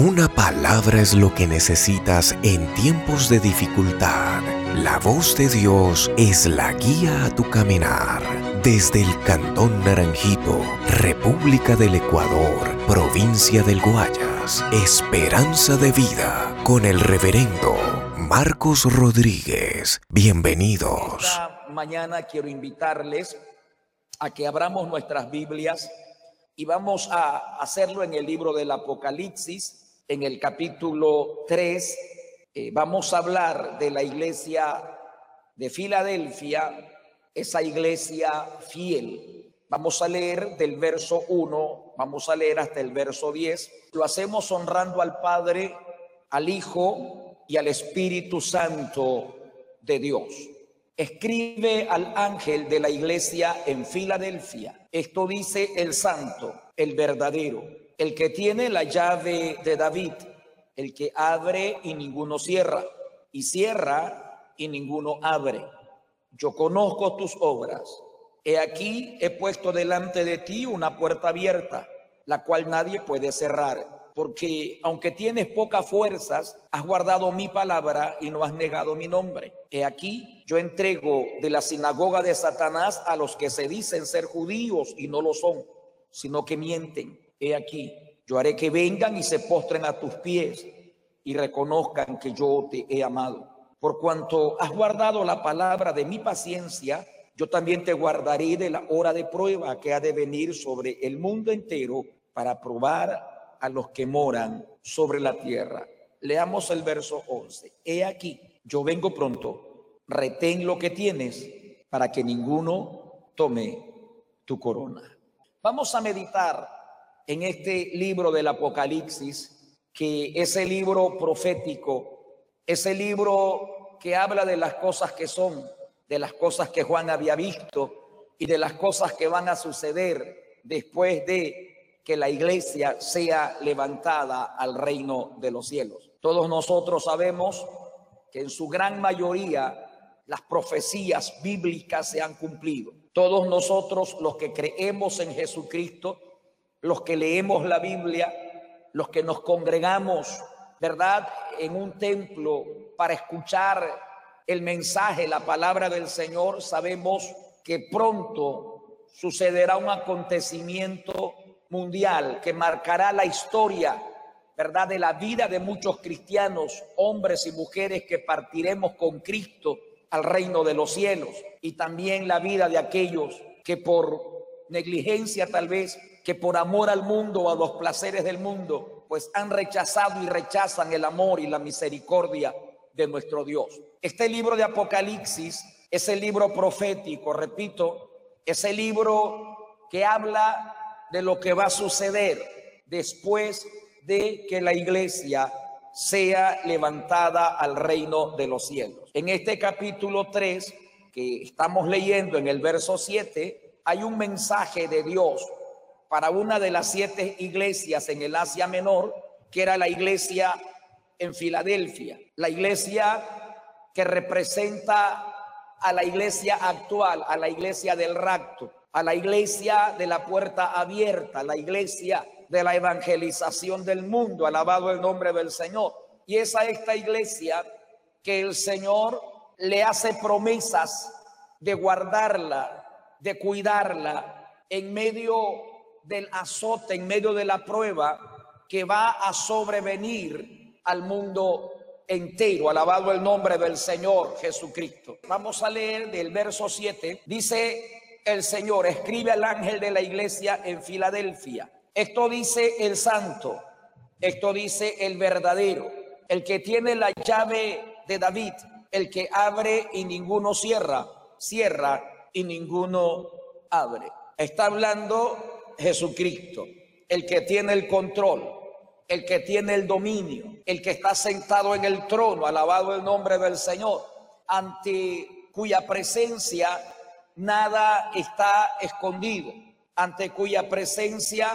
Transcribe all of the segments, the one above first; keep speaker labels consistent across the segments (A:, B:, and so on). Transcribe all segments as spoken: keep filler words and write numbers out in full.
A: Una palabra es lo que necesitas en tiempos de dificultad. La voz de Dios es la guía a tu caminar. Desde el Cantón Naranjito, República del Ecuador, Provincia del Guayas, Esperanza de Vida, con el reverendo Marcos Rodríguez. Bienvenidos.
B: Esta mañana quiero invitarles a que abramos nuestras Biblias y vamos a hacerlo en el libro del Apocalipsis, en el capítulo tres. Eh, vamos a hablar de la iglesia de Filadelfia, esa iglesia fiel. Vamos a leer del verso uno, vamos a leer hasta el verso diez. Lo hacemos honrando al Padre, al Hijo y al Espíritu Santo de Dios. Escribe al ángel de la iglesia en Filadelfia. Esto dice el santo, el verdadero, el que tiene la llave de David, el que abre y ninguno cierra, y cierra y ninguno abre. Yo conozco tus obras. He aquí, he puesto delante de ti una puerta abierta, la cual nadie puede cerrar, porque aunque tienes pocas fuerzas, has guardado mi palabra y no has negado mi nombre. He aquí, yo entrego de la sinagoga de Satanás a los que se dicen ser judíos y no lo son, sino que mienten. He aquí, yo haré que vengan y se postren a tus pies y reconozcan que yo te he amado. Por cuanto has guardado la palabra de mi paciencia, yo también te guardaré de la hora de prueba que ha de venir sobre el mundo entero para probar a los que moran sobre la tierra. Leamos el verso once. He aquí, yo vengo pronto, retén lo que tienes para que ninguno tome tu corona. Vamos a meditar en este libro del Apocalipsis, que es el libro profético, ese libro que habla de las cosas que son, de las cosas que Juan había visto y de las cosas que van a suceder después de que la iglesia sea levantada al reino de los cielos. Todos nosotros sabemos que en su gran mayoría las profecías bíblicas se han cumplido. Todos nosotros, los que creemos en Jesucristo, los que leemos la Biblia, los que nos congregamos, ¿verdad?, en un templo para escuchar el mensaje, la palabra del Señor, sabemos que pronto sucederá un acontecimiento mundial que marcará la historia, ¿verdad?, de la vida de muchos cristianos, hombres y mujeres que partiremos con Cristo al reino de los cielos, y también la vida de aquellos que por negligencia tal vez, que por amor al mundo o a los placeres del mundo, pues han rechazado y rechazan el amor y la misericordia de nuestro Dios. Este libro de Apocalipsis es el libro profético, repito, es el libro que habla de lo que va a suceder después de que la iglesia sea levantada al reino de los cielos. En este capítulo tres que estamos leyendo en el verso siete, hay un mensaje de Dios para una de las siete iglesias en el Asia Menor, que era la iglesia en Filadelfia, la iglesia que representa a la iglesia actual, a la iglesia del rapto, a la iglesia de la puerta abierta, la iglesia de la evangelización del mundo, alabado el nombre del Señor. Y es a esta iglesia que el Señor le hace promesas de guardarla, de cuidarla en medio del azote, en medio de la prueba que va a sobrevenir al mundo entero. Alabado el nombre del Señor Jesucristo. Vamos a leer del verso siete. Dice el Señor: escribe al ángel de la iglesia en Filadelfia. Esto dice el santo, esto dice el verdadero, el que tiene la llave de David, el que abre y ninguno cierra, cierra y ninguno abre. Está hablando Jesucristo, el que tiene el control, el que tiene el dominio, el que está sentado en el trono, alabado el nombre del Señor, ante cuya presencia nada está escondido, ante cuya presencia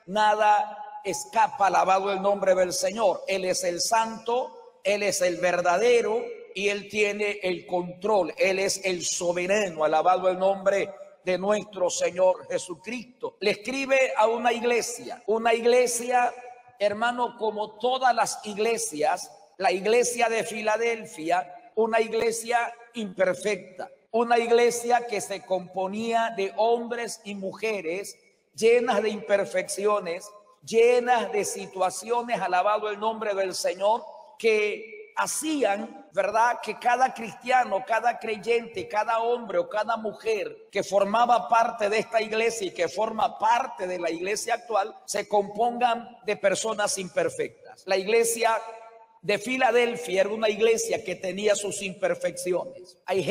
B: nada escapa, alabado el nombre del Señor. Él es el santo, Él es el verdadero y Él tiene el control, Él es el soberano, alabado el nombre de nuestro Señor Jesucristo. Le escribe a una iglesia, una iglesia hermano, como todas las iglesias, la iglesia de Filadelfia, una iglesia imperfecta, una iglesia que se componía de hombres y mujeres llenas de imperfecciones, llenas de situaciones, alabado el nombre del Señor, que hacían, ¿verdad?, que cada cristiano, cada creyente, cada hombre o cada mujer que formaba parte de esta iglesia y que forma parte de la iglesia actual, se compongan de personas imperfectas. La iglesia de Filadelfia era una iglesia que tenía sus imperfecciones. Hay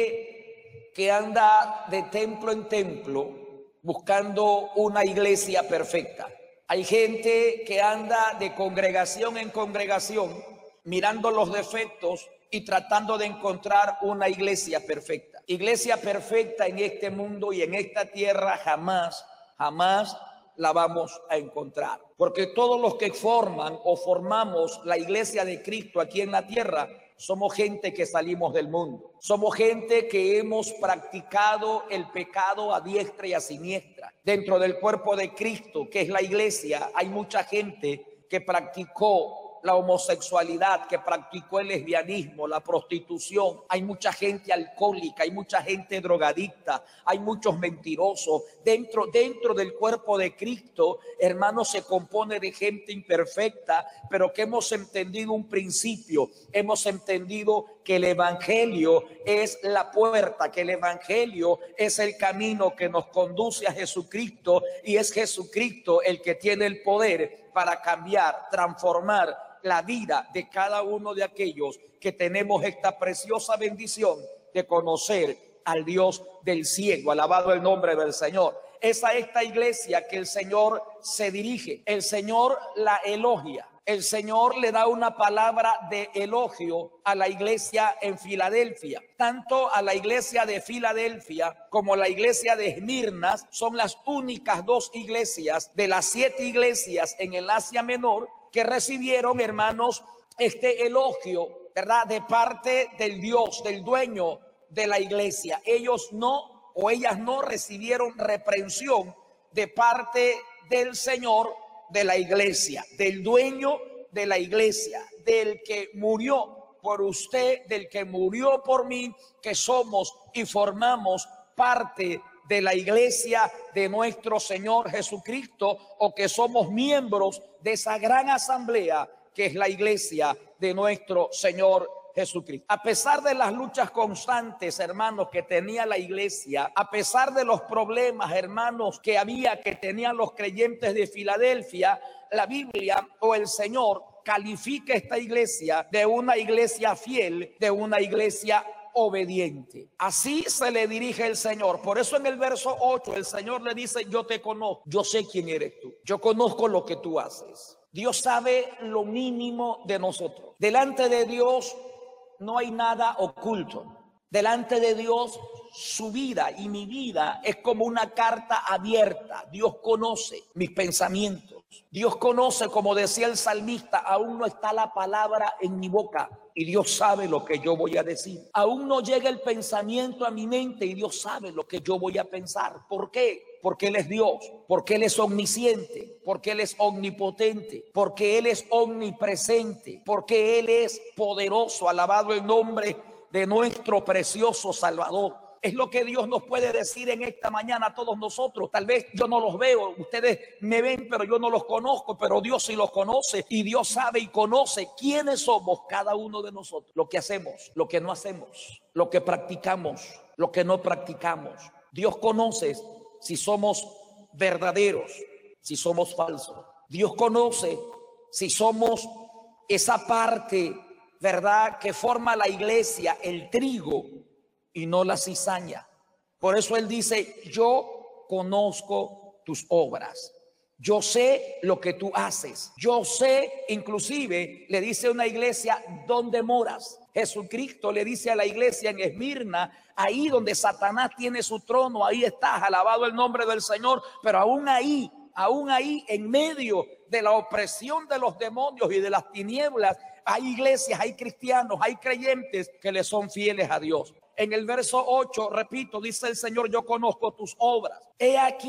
B: gente que anda de templo en templo buscando una iglesia perfecta. Hay gente que anda de congregación en congregación mirando los defectos y tratando de encontrar una iglesia perfecta. Iglesia perfecta en este mundo y en esta tierra jamás, jamás la vamos a encontrar. Porque todos los que forman o formamos la iglesia de Cristo aquí en la tierra somos gente que salimos del mundo. Somos gente que hemos practicado el pecado a diestra y a siniestra. Dentro del cuerpo de Cristo, que es la iglesia, hay mucha gente que practicó la homosexualidad, que practicó el lesbianismo, la prostitución. Hay mucha gente alcohólica, hay mucha gente drogadicta, hay muchos mentirosos. Dentro, dentro del cuerpo de Cristo, hermanos, se compone de gente imperfecta, pero que hemos entendido un principio, hemos entendido que el evangelio es la puerta, que el evangelio es el camino que nos conduce a Jesucristo, y es Jesucristo el que tiene el poder para cambiar, transformar la vida de cada uno de aquellos que tenemos esta preciosa bendición de conocer al Dios del cielo. Alabado el nombre del Señor. Es a esta iglesia que el Señor se dirige. El Señor la elogia. El Señor le da una palabra de elogio a la iglesia en Filadelfia. Tanto a la iglesia de Filadelfia como la iglesia de Esmirna son las únicas dos iglesias de las siete iglesias en el Asia Menor que recibieron, hermanos, este elogio, ¿verdad?, de parte del Dios, del dueño de la iglesia. Ellos no, o ellas no recibieron reprensión de parte del Señor de la iglesia, del dueño de la iglesia, del que murió por usted, del que murió por mí, que somos y formamos parte de la iglesia de nuestro Señor Jesucristo, o que somos miembros de esa gran asamblea que es la iglesia de nuestro Señor Jesucristo. A pesar de las luchas constantes, hermanos, que tenía la iglesia, a pesar de los problemas, hermanos, que había, que tenían los creyentes de Filadelfia, la Biblia o el Señor califica esta iglesia de una iglesia fiel, de una iglesia obediente. Así se le dirige el Señor. Por eso en el verso ocho el Señor le dice: yo te conozco, yo sé quién eres tú, yo conozco lo que tú haces. Dios sabe lo mínimo de nosotros. Delante de Dios no hay nada oculto. Delante de Dios, su vida y mi vida es como una carta abierta. Dios conoce mis pensamientos. Dios conoce, como decía el salmista, aún no está la palabra en mi boca y Dios sabe lo que yo voy a decir. Aún no llega el pensamiento a mi mente y Dios sabe lo que yo voy a pensar. ¿Por qué? Porque Él es Dios, porque Él es omnisciente, porque Él es omnipotente, porque Él es omnipresente, porque Él es poderoso. Alabado el nombre de nuestro precioso Salvador. Es lo que Dios nos puede decir en esta mañana a todos nosotros. Tal vez yo no los veo, ustedes me ven, pero yo no los conozco, pero Dios sí los conoce, y Dios sabe y conoce quiénes somos cada uno de nosotros, lo que hacemos, lo que no hacemos, lo que practicamos, lo que no practicamos. Dios conoce si somos verdaderos, si somos falsos. Dios conoce si somos esa parte, ¿verdad?, que forma la iglesia, el trigo, y no la cizaña. Por eso Él dice: yo conozco tus obras, yo sé lo que tú haces, yo sé, inclusive le dice a una iglesia, ¿dónde moras? Jesucristo le dice a la iglesia en Esmirna: ahí donde Satanás tiene su trono, ahí estás, alabado el nombre del Señor. Pero aún ahí, aún ahí, en medio de la opresión de los demonios y de las tinieblas, hay iglesias, hay cristianos, hay creyentes que le son fieles a Dios. En el verso ocho, repito, dice el Señor: yo conozco tus obras. He aquí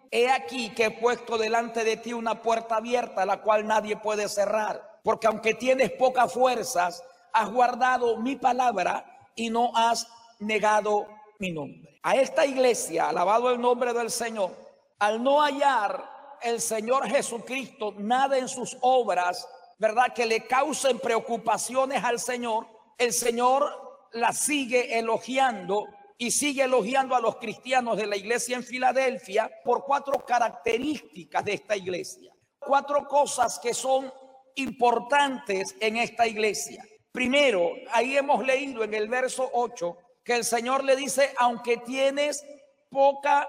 B: he aquí que he puesto delante de ti una puerta abierta, la cual nadie puede cerrar. Porque aunque tienes pocas fuerzas, has guardado mi palabra y no has negado mi nombre. A esta iglesia, alabado el nombre del Señor, al no hallar el Señor Jesucristo nada en sus obras, ¿verdad?, que le causen preocupaciones al Señor, el Señor la sigue elogiando y sigue elogiando a los cristianos de la iglesia en Filadelfia por cuatro características de esta iglesia. Cuatro cosas que son importantes en esta iglesia. Primero, ahí hemos leído en el verso ocho que el Señor le dice, aunque tienes poca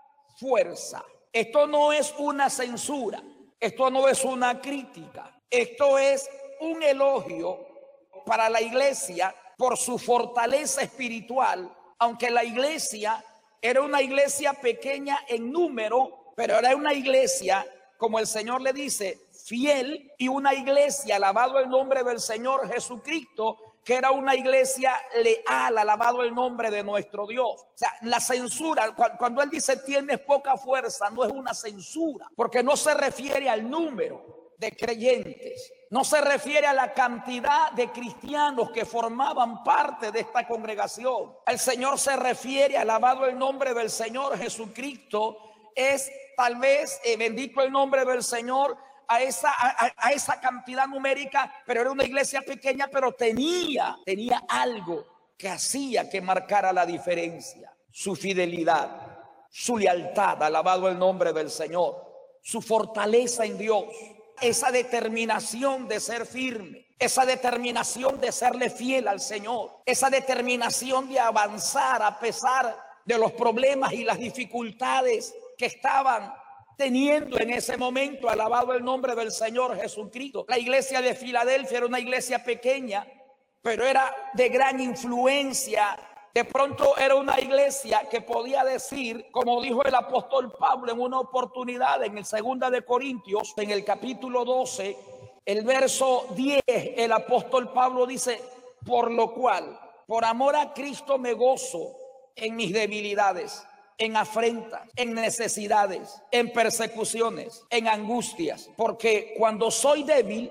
B: fuerza. Esto no es una censura, esto no es una crítica, esto es un elogio para la iglesia por su fortaleza espiritual, aunque la iglesia era una iglesia pequeña en número, pero era una iglesia, como el Señor le dice, fiel, y una iglesia, alabado el nombre del Señor Jesucristo, que era una iglesia leal, alabado el nombre de nuestro Dios. O sea, la censura, cuando él dice tienes poca fuerza, no es una censura, porque no se refiere al número de creyentes, no se refiere a la cantidad de cristianos que formaban parte de esta congregación. El Señor se refiere, alabado el nombre del Señor Jesucristo, es tal vez, eh, bendito el nombre del Señor, A esa, a, a esa cantidad numérica, pero era una iglesia pequeña, pero tenía, tenía algo que hacía que marcara la diferencia: su fidelidad, su lealtad, alabado el nombre del Señor, su fortaleza en Dios, esa determinación de ser firme, esa determinación de serle fiel al Señor, esa determinación de avanzar a pesar de los problemas y las dificultades que estaban teniendo en ese momento, alabado el nombre del Señor Jesucristo. La iglesia de Filadelfia era una iglesia pequeña, pero era de gran influencia. De pronto era una iglesia que podía decir, como dijo el apóstol Pablo en una oportunidad en el segunda de Corintios, en el capítulo doce, el verso diez, el apóstol Pablo dice, por lo cual, por amor a Cristo me gozo en mis debilidades, en afrentas, en necesidades, en persecuciones, en angustias, porque cuando soy débil,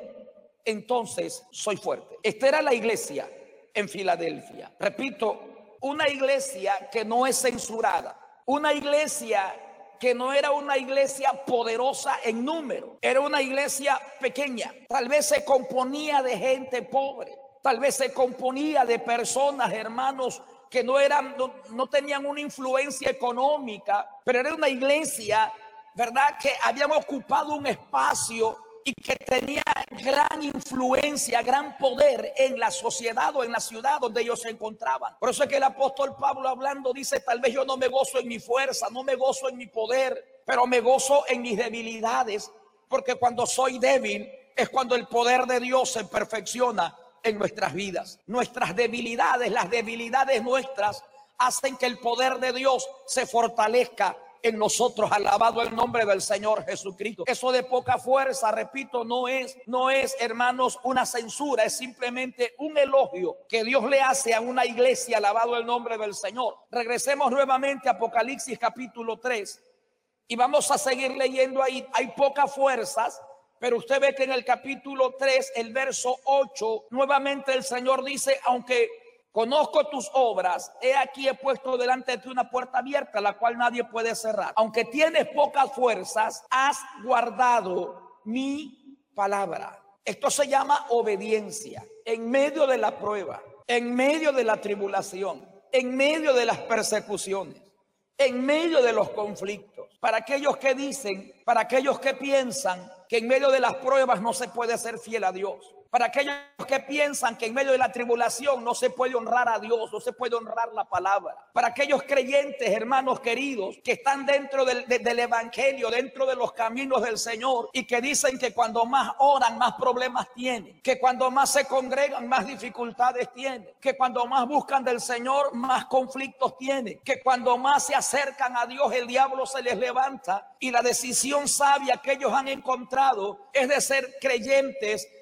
B: entonces soy fuerte. Esta era la iglesia en Filadelfia. Repito, una iglesia que no es censurada, una iglesia que no era una iglesia poderosa en número, era una iglesia pequeña. Tal vez se componía de gente pobre, tal vez se componía de personas, hermanos, que no eran, no, no tenían una influencia económica, pero era una iglesia, ¿verdad?, que habían ocupado un espacio y que tenía gran influencia, gran poder en la sociedad o en la ciudad donde ellos se encontraban. Por eso es que el apóstol Pablo hablando dice, tal vez yo no me gozo en mi fuerza, no me gozo en mi poder, pero me gozo en mis debilidades, porque cuando soy débil es cuando el poder de Dios se perfecciona en nuestras vidas. Nuestras debilidades, las debilidades nuestras hacen que el poder de Dios se fortalezca en nosotros, alabado el nombre del Señor Jesucristo. Eso de poca fuerza, repito, no es, no es, hermanos, una censura, es simplemente un elogio que Dios le hace a una iglesia, alabado el nombre del Señor. Regresemos nuevamente a Apocalipsis capítulo tres y vamos a seguir leyendo ahí. Hay pocas fuerzas, pero usted ve que en el capítulo tres, el verso ocho, nuevamente el Señor dice, aunque conozco tus obras, he aquí he puesto delante de ti una puerta abierta, la cual nadie puede cerrar. Aunque tienes pocas fuerzas, has guardado mi palabra. Esto se llama obediencia. En medio de la prueba, en medio de la tribulación, en medio de las persecuciones, en medio de los conflictos. Para aquellos que dicen, para aquellos que piensan que en medio de las pruebas no se puede ser fiel a Dios. Para aquellos que piensan que en medio de la tribulación no se puede honrar a Dios, no se puede honrar la palabra. Para aquellos creyentes, hermanos queridos, que están dentro del, de, del evangelio, dentro de los caminos del Señor, y que dicen que cuando más oran, más problemas tienen, que cuando más se congregan, más dificultades tienen, que cuando más buscan del Señor, más conflictos tienen, que cuando más se acercan a Dios, el diablo se les levanta, y la decisión sabia que ellos han encontrado es de ser creyentes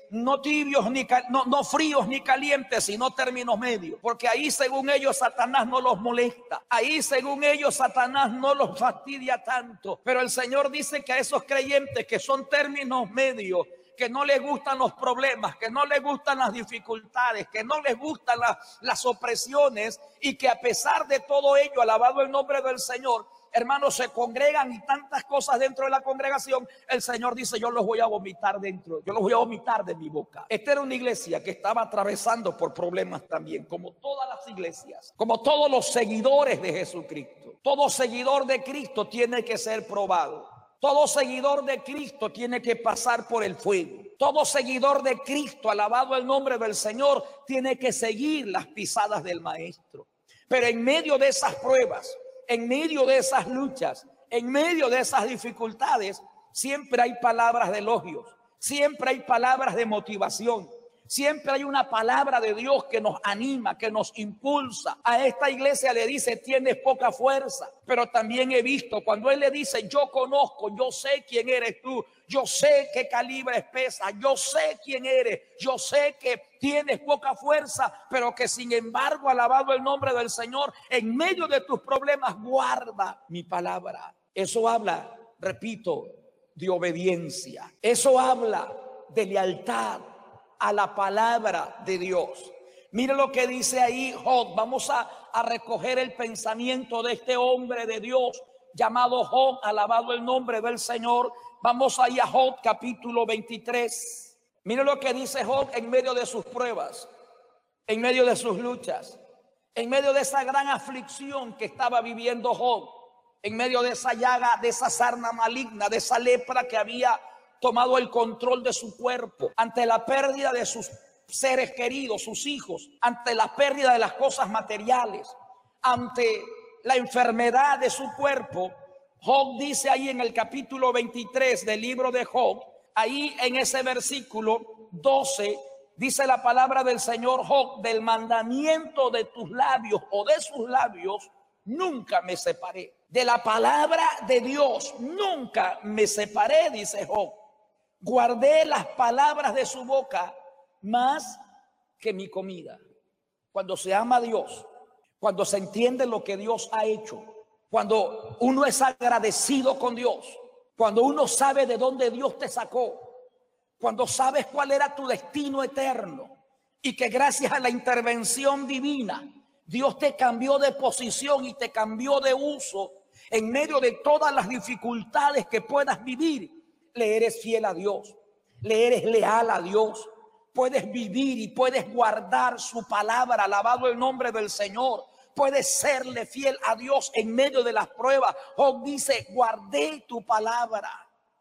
B: no tibios ni no, no fríos ni calientes, sino términos medios, porque ahí según ellos Satanás no los molesta, ahí según ellos Satanás no los fastidia tanto. Pero el Señor dice que a esos creyentes que son términos medios, que no les gustan los problemas, que no les gustan las dificultades, que no les gustan las, las opresiones, y que a pesar de todo ello, alabado el nombre del Señor, hermanos, se congregan y tantas cosas dentro de la congregación, el Señor dice: yo los voy a vomitar dentro, yo los voy a vomitar de mi boca. Esta era una iglesia que estaba atravesando por problemas también, como todas las iglesias, como todos los seguidores de Jesucristo. Todo seguidor de Cristo tiene que ser probado. Todo seguidor de Cristo tiene que pasar por el fuego. Todo seguidor de Cristo, alabado el nombre del Señor, tiene que seguir las pisadas del Maestro. Pero en medio de esas pruebas, en medio de esas luchas, en medio de esas dificultades, siempre hay palabras de elogios, siempre hay palabras de motivación, siempre hay una palabra de Dios que nos anima, que nos impulsa. A esta iglesia le dice: tienes poca fuerza. Pero también he visto cuando Él le dice: yo conozco, yo sé quién eres tú, yo sé qué calibre pesa, yo sé quién eres, yo sé que tienes poca fuerza, pero que sin embargo, alabado el nombre del Señor, en medio de tus problemas guarda mi palabra. Eso habla, repito, de obediencia. Eso habla de lealtad a la palabra de Dios. Mire lo que dice ahí Job. Vamos a, a recoger el pensamiento de este hombre de Dios llamado Job, alabado el nombre del Señor. Vamos ahí a Job capítulo veintitrés. Mire lo que dice Job en medio de sus pruebas, en medio de sus luchas, en medio de esa gran aflicción que estaba viviendo Job, en medio de esa llaga, de esa sarna maligna, de esa lepra que había tomado el control de su cuerpo, ante la pérdida de sus seres queridos, sus hijos, ante la pérdida de las cosas materiales, ante la enfermedad de su cuerpo. Job dice ahí en el capítulo veintitrés del libro de Job, ahí en ese versículo doce, dice la palabra del Señor: Job, del mandamiento de tus labios o de sus labios nunca me separé. De la palabra de Dios nunca me separé, dice Job. Guardé las palabras de su boca más que mi comida. Cuando se ama a Dios, cuando se entiende lo que Dios ha hecho, cuando uno es agradecido con Dios, cuando uno sabe de dónde Dios te sacó, cuando sabes cuál era tu destino eterno y que gracias a la intervención divina Dios te cambió de posición y te cambió de uso en medio de todas las dificultades que puedas vivir, le eres fiel a Dios, le eres leal a Dios, puedes vivir y puedes guardar su palabra, alabado el nombre del Señor. Puedes serle fiel a Dios en medio de las pruebas. Job dice: guardé tu palabra,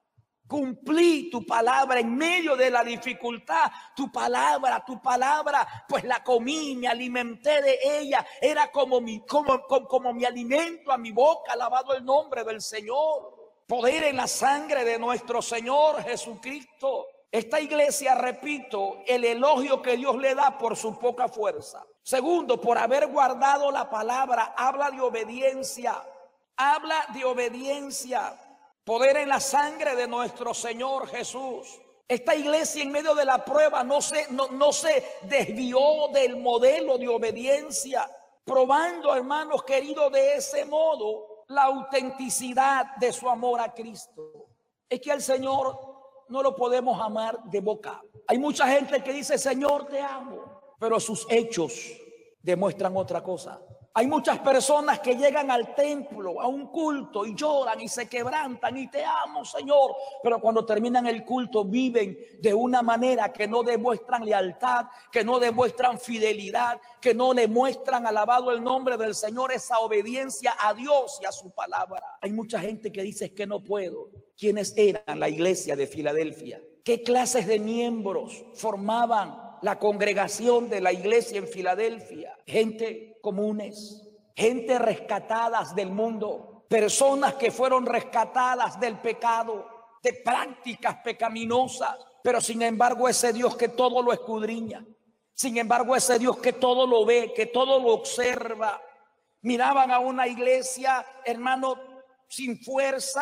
B: cumplí tu palabra en medio de la dificultad. Tu palabra, tu palabra, pues la comí, me alimenté de ella. Era como mi, como, como, como mi alimento a mi boca, alabado el nombre del Señor. Poder en la sangre de nuestro Señor Jesucristo. Esta iglesia, repito, el elogio que Dios le da por su poca fuerza. Segundo, por haber guardado la palabra, habla de obediencia. Habla de obediencia. Poder en la sangre de nuestro Señor Jesús. Esta iglesia en medio de la prueba no se, no, no se desvió del modelo de obediencia. Probando, hermanos queridos, de ese modo la autenticidad de su amor a Cristo. Es que al Señor no lo podemos amar de boca. Hay mucha gente que dice: Señor, te amo, pero sus hechos demuestran otra cosa. Hay muchas personas que llegan al templo, a un culto, y lloran y se quebrantan y te amo, Señor, pero cuando terminan el culto viven de una manera que no demuestran lealtad, que no demuestran fidelidad, que no demuestran, alabado el nombre del Señor, esa obediencia a Dios y a su palabra. Hay mucha gente que dice: es que no puedo. ¿Quiénes eran la iglesia de Filadelfia? ¿Qué clases de miembros formaban la congregación de la iglesia en Filadelfia? Gente comunes, gente rescatadas del mundo, personas que fueron rescatadas del pecado, de prácticas pecaminosas, pero sin embargo ese Dios que todo lo escudriña, sin embargo ese Dios que todo lo ve, que todo lo observa. Miraban a una iglesia, hermano, sin fuerza,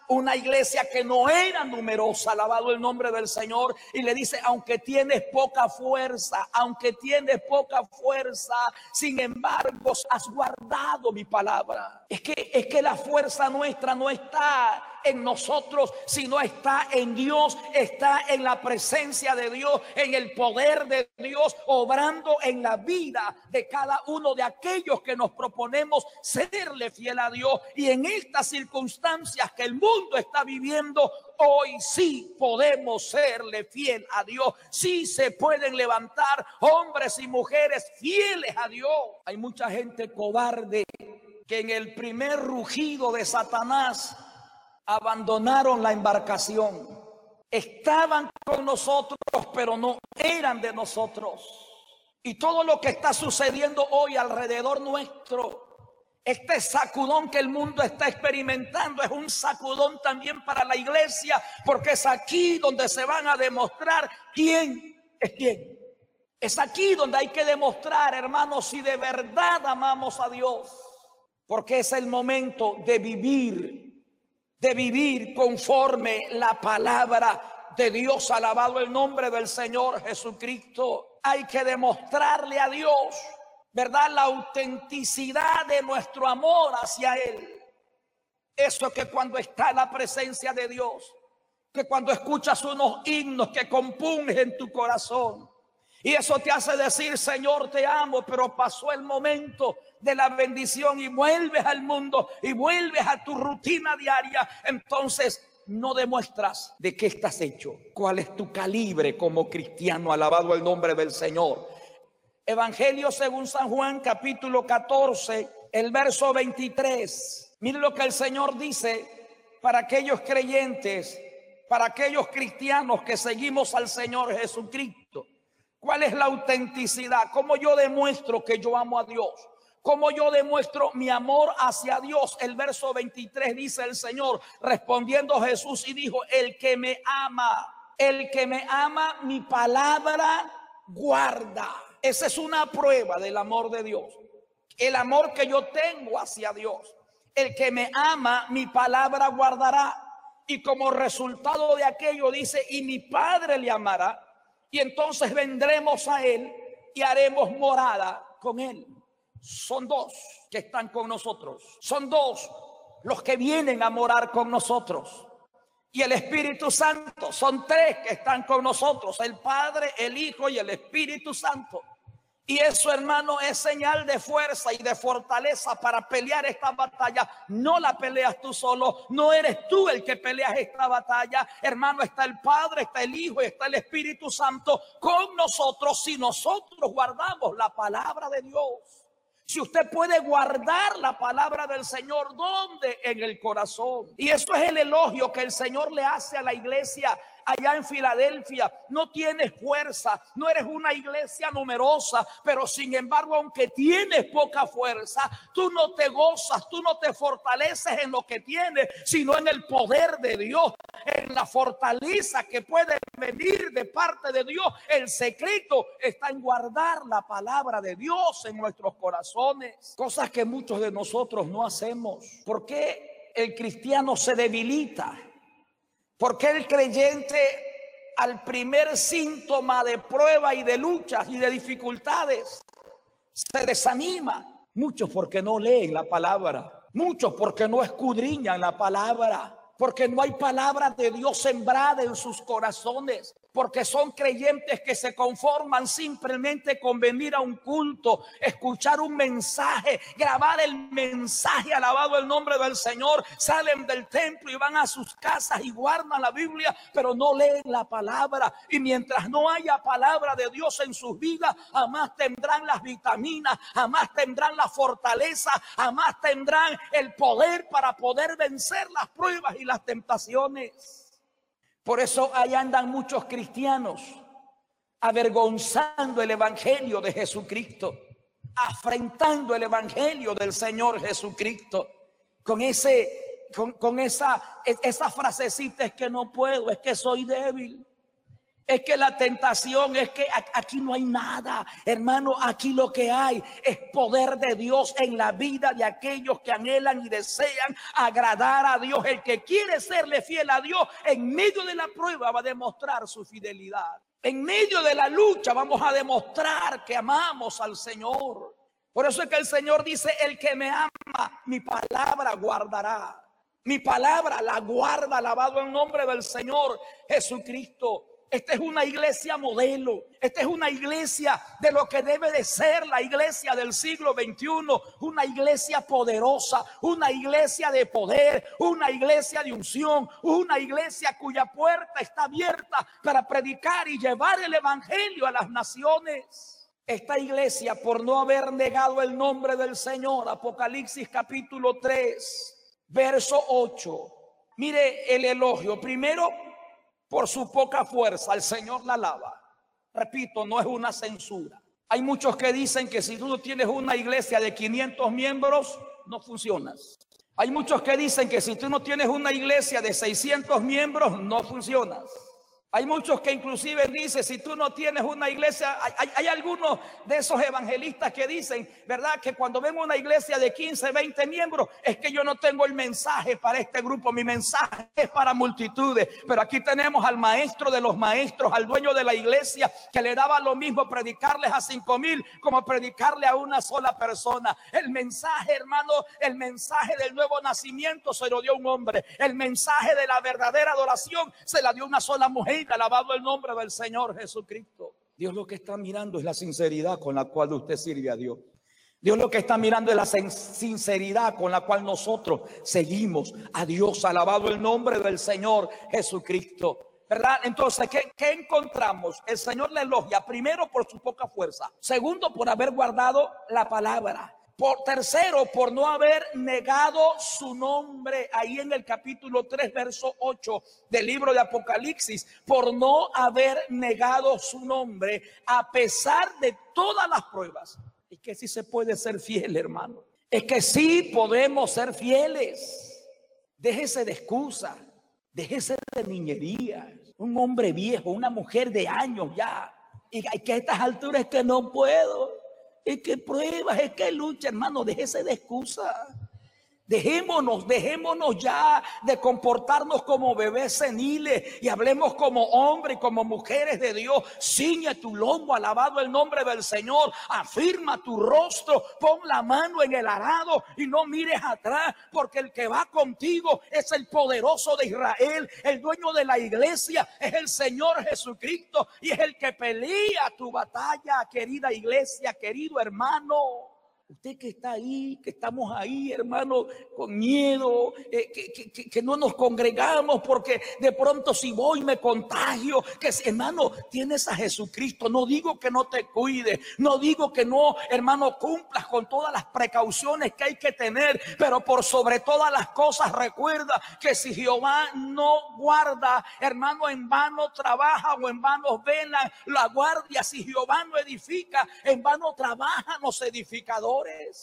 B: una iglesia que no era numerosa, alabado el nombre del Señor, y le dice, aunque tienes poca fuerza, aunque tienes poca fuerza, sin embargo has guardado mi palabra. Es que, es que la fuerza nuestra no está en nosotros, sino está en Dios, está en la presencia de Dios, en el poder de Dios, obrando en la vida de cada uno de aquellos que nos proponemos serle fiel a Dios. Y en estas circunstancias que el mundo está viviendo, hoy sí podemos serle fiel a Dios. Sí se pueden levantar hombres y mujeres fieles a Dios. Hay mucha gente cobarde que en el primer rugido de Satanás abandonaron la embarcación. Estaban con nosotros, pero no eran de nosotros. Y todo lo que está sucediendo hoy alrededor nuestro, este sacudón que el mundo está experimentando, es un sacudón también para la iglesia, porque es aquí donde se van a demostrar quién es quién. Es aquí donde hay que demostrar, hermanos, si de verdad amamos a Dios, porque es el momento de vivir de vivir conforme la palabra de Dios. Alabado el nombre del Señor Jesucristo. Hay que demostrarle a Dios, ¿verdad?, la autenticidad de nuestro amor hacia Él. Eso que cuando está en la presencia de Dios, que cuando escuchas unos himnos que compungen tu corazón, y eso te hace decir, Señor, te amo, pero pasó el momento de la bendición y vuelves al mundo y vuelves a tu rutina diaria. Entonces no demuestras de qué estás hecho, cuál es tu calibre como cristiano. Alabado el nombre del Señor. Evangelio según San Juan, capítulo catorce, el verso veintitrés. Miren lo que el Señor dice para aquellos creyentes, para aquellos cristianos que seguimos al Señor Jesucristo. ¿Cuál es la autenticidad? ¿Cómo yo demuestro que yo amo a Dios? ¿Cómo yo demuestro mi amor hacia Dios? El verso veintitrés dice el Señor, respondiendo Jesús y dijo, el que me ama, el que me ama, mi palabra guarda. Esa es una prueba del amor de Dios. El amor que yo tengo hacia Dios. El que me ama, mi palabra guardará. Y como resultado de aquello dice, y mi Padre le amará. Y entonces vendremos a Él y haremos morada con Él. Son dos que están con nosotros. Son dos los que vienen a morar con nosotros. Y el Espíritu Santo. Son tres que están con nosotros. El Padre, el Hijo y el Espíritu Santo. Y eso, hermano, es señal de fuerza y de fortaleza para pelear esta batalla. No la peleas tú solo, no eres tú el que peleas esta batalla. Hermano, está el Padre, está el Hijo y está el Espíritu Santo con nosotros si nosotros guardamos la palabra de Dios. Si usted puede guardar la palabra del Señor, ¿dónde? En el corazón. Y eso es el elogio que el Señor le hace a la iglesia allá en Filadelfia. No tienes fuerza, no eres una iglesia numerosa, pero sin embargo, aunque tienes poca fuerza, tú no te gozas, tú no te fortaleces en lo que tienes, sino en el poder de Dios, en la fortaleza que puede venir de parte de Dios. El secreto está en guardar la palabra de Dios en nuestros corazones, cosas que muchos de nosotros no hacemos. ¿Por qué el cristiano se debilita? ¿Por qué el creyente al primer síntoma de prueba y de luchas y de dificultades se desanima? Muchos porque no leen la palabra, muchos porque no escudriñan la palabra, porque no hay palabra de Dios sembrada en sus corazones, porque son creyentes que se conforman simplemente con venir a un culto, escuchar un mensaje, grabar el mensaje, alabado el nombre del Señor, salen del templo y van a sus casas y guardan la Biblia, pero no leen la palabra. Y mientras no haya palabra de Dios en sus vidas, jamás tendrán las vitaminas, jamás tendrán la fortaleza, jamás tendrán el poder para poder vencer las pruebas y las tentaciones. Por eso allá andan muchos cristianos avergonzando el evangelio de Jesucristo, afrentando el evangelio del Señor Jesucristo, con ese, con, con esa, esa frasecita, es que no puedo, es que soy débil, Es que la tentación es que aquí no hay nada, hermano. Aquí lo que hay es poder de Dios en la vida de aquellos que anhelan y desean agradar a Dios. El que quiere serle fiel a Dios en medio de la prueba va a demostrar su fidelidad. En medio de la lucha vamos a demostrar que amamos al Señor. Por eso es que el Señor dice: el que me ama, mi palabra guardará. Mi palabra la guarda. Alabado el nombre del Señor Jesucristo. Esta es una iglesia modelo. Esta es una iglesia de lo que debe de ser la iglesia del siglo veintiuno. Una iglesia poderosa, una iglesia de poder, una iglesia de unción, una iglesia cuya puerta está abierta para predicar y llevar el evangelio a las naciones. Esta iglesia, por no haber negado el nombre del Señor, Apocalipsis capítulo tres, verso ocho. Mire el elogio. Primero, por su poca fuerza, el Señor la alaba. Repito, no es una censura. Hay muchos que dicen que si tú no tienes una iglesia de quinientos miembros, no funcionas. Hay muchos que dicen que si tú no tienes una iglesia de seiscientos miembros, no funcionas. Hay muchos que inclusive dicen, si tú no tienes una iglesia, hay, hay, hay algunos de esos evangelistas que dicen, ¿verdad?, que cuando ven una iglesia de quince, veinte miembros, es que yo no tengo el mensaje para este grupo, mi mensaje es para multitudes. Pero aquí tenemos al maestro de los maestros, al dueño de la iglesia, que le daba lo mismo predicarles a cinco mil como predicarle a una sola persona. El mensaje, hermano, el mensaje del nuevo nacimiento se lo dio un hombre. El mensaje de la verdadera adoración se la dio una sola mujer. Alabado el nombre del Señor Jesucristo. Dios lo que está mirando es la sinceridad con la cual usted sirve a Dios. Dios lo que está mirando es la sinceridad con la cual nosotros seguimos a Dios. Alabado el nombre del Señor Jesucristo, ¿verdad? Entonces, ¿qué, qué encontramos? El Señor le elogia primero por su poca fuerza. Segundo, por haber guardado la palabra. Por tercero, por no haber negado su nombre. Ahí en el capítulo tres, verso ocho del libro de Apocalipsis. Por no haber negado su nombre a pesar de todas las pruebas. Es que sí se puede ser fiel, hermano. Es que sí podemos ser fieles. Déjese de excusa. Déjese de niñería. Un hombre viejo, una mujer de años ya. Y que a estas alturas es que no puedo. Es que pruebas, es que lucha, hermano. Déjese de excusa. Dejémonos, dejémonos ya de comportarnos como bebés seniles y hablemos como hombres y como mujeres de Dios. Ciñe tu lomo, alabado el nombre del Señor. Afirma tu rostro, pon la mano en el arado y no mires atrás, porque el que va contigo es el poderoso de Israel. El dueño de la iglesia es el Señor Jesucristo y es el que pelea tu batalla, querida iglesia, querido hermano. Usted que está ahí, que estamos ahí, hermano, con miedo, eh, que, que, que no nos congregamos porque de pronto si voy me contagio. Que hermano, tienes a Jesucristo. No digo que no te cuide, no digo que no, hermano, cumplas con todas las precauciones que hay que tener, pero por sobre todas las cosas recuerda que si Jehová no guarda, hermano, en vano trabaja o en vano velan la guardia. Si Jehová no edifica, en vano trabajan los edificadores.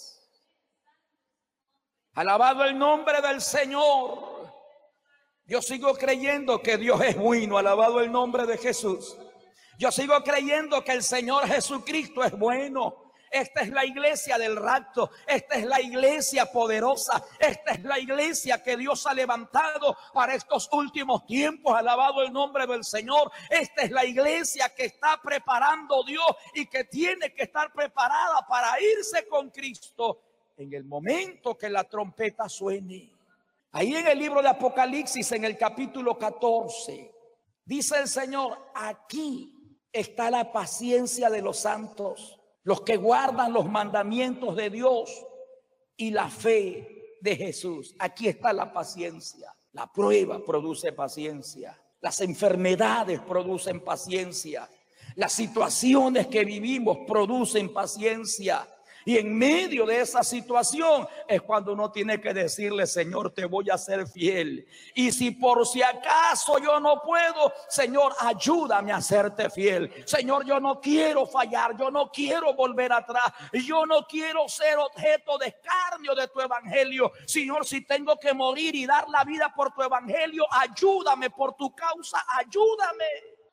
B: Alabado el nombre del Señor. Yo sigo creyendo que Dios es bueno. Alabado el nombre de Jesús. Yo sigo creyendo que el Señor Jesucristo es bueno. Esta es la iglesia del rapto. Esta es la iglesia poderosa. Esta es la iglesia que Dios ha levantado para estos últimos tiempos. Alabado el nombre del Señor. Esta es la iglesia que está preparando Dios y que tiene que estar preparada para irse con Cristo en el momento que la trompeta suene. Ahí en el libro de Apocalipsis, en el capítulo catorce, dice el Señor: aquí está la paciencia de los santos, los que guardan los mandamientos de Dios y la fe de Jesús. Aquí está la paciencia. La prueba produce paciencia. Las enfermedades producen paciencia. Las situaciones que vivimos producen paciencia. Y en medio de esa situación es cuando uno tiene que decirle: Señor, te voy a ser fiel. Y si por si acaso yo no puedo, Señor, ayúdame a serte fiel. Señor, yo no quiero fallar, yo no quiero volver atrás, yo no quiero ser objeto de escarnio de tu evangelio. Señor, si tengo que morir y dar la vida por tu evangelio, ayúdame por tu causa, ayúdame.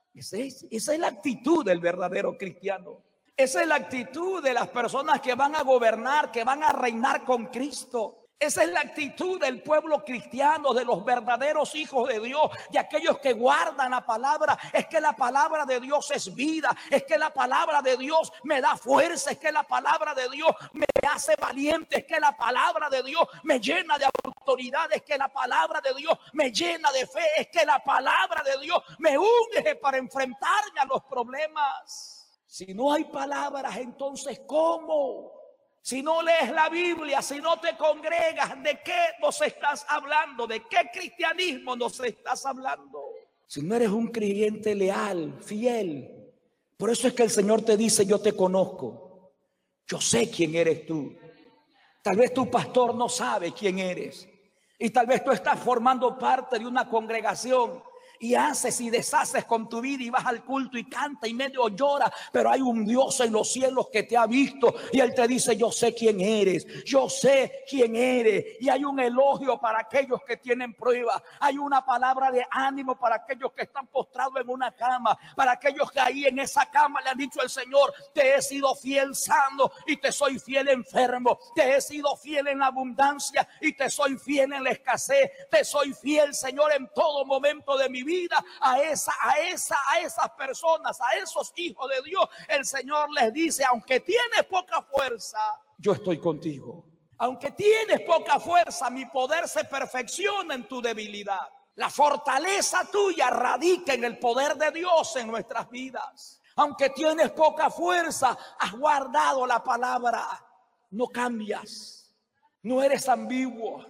B: Esa es, esa es la actitud del verdadero cristiano. Esa es la actitud de las personas que van a gobernar, que van a reinar con Cristo. Esa es la actitud del pueblo cristiano, de los verdaderos hijos de Dios, de aquellos que guardan la palabra. Es que la palabra de Dios es vida, es que la palabra de Dios me da fuerza, es que la palabra de Dios me hace valiente, es que la palabra de Dios me llena de autoridad, es que la palabra de Dios me llena de fe, es que la palabra de Dios me unge para enfrentarme a los problemas. Si no hay palabras, entonces ¿cómo? Si no lees la Biblia, si no te congregas, ¿de qué nos estás hablando? ¿De qué cristianismo nos estás hablando? Si no eres un creyente leal, fiel. Por eso es que el Señor te dice: yo te conozco, yo sé quién eres tú. Tal vez tu pastor no sabe quién eres, y tal vez tú estás formando parte de una congregación y haces y deshaces con tu vida y vas al culto y canta y medio llora, pero hay un Dios en los cielos que te ha visto y Él te dice: yo sé quién eres, yo sé quién eres. Y hay un elogio para aquellos que tienen pruebas, hay una palabra de ánimo para aquellos que están postrados en una cama, para aquellos que ahí en esa cama le han dicho al Señor: te he sido fiel sano y te soy fiel enfermo, te he sido fiel en la abundancia y te soy fiel en la escasez, te soy fiel, Señor, en todo momento de mi vida. Vida a esa, a esa, a esas personas, a esos hijos de Dios, el Señor les dice: aunque tienes poca fuerza, yo estoy contigo. Aunque tienes poca fuerza, mi poder se perfecciona en tu debilidad. La fortaleza tuya radica en el poder de Dios en nuestras vidas. Aunque tienes poca fuerza, has guardado la palabra. No cambias, no eres ambiguo.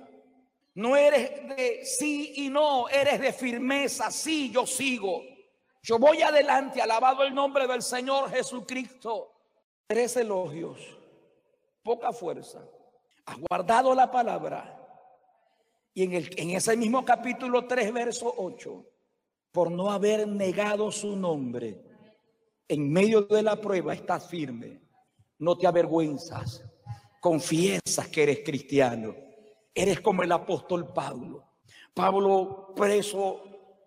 B: No eres de sí y no, eres de firmeza. Sí, yo sigo, yo voy adelante. Alabado el nombre del Señor Jesucristo. Tres elogios: poca fuerza, has guardado la palabra. Y en, el, en ese mismo capítulo tres, verso ocho: por no haber negado su nombre, en medio de la prueba estás firme, no te avergüenzas, confiesas que eres cristiano. Eres como el apóstol Pablo. Pablo preso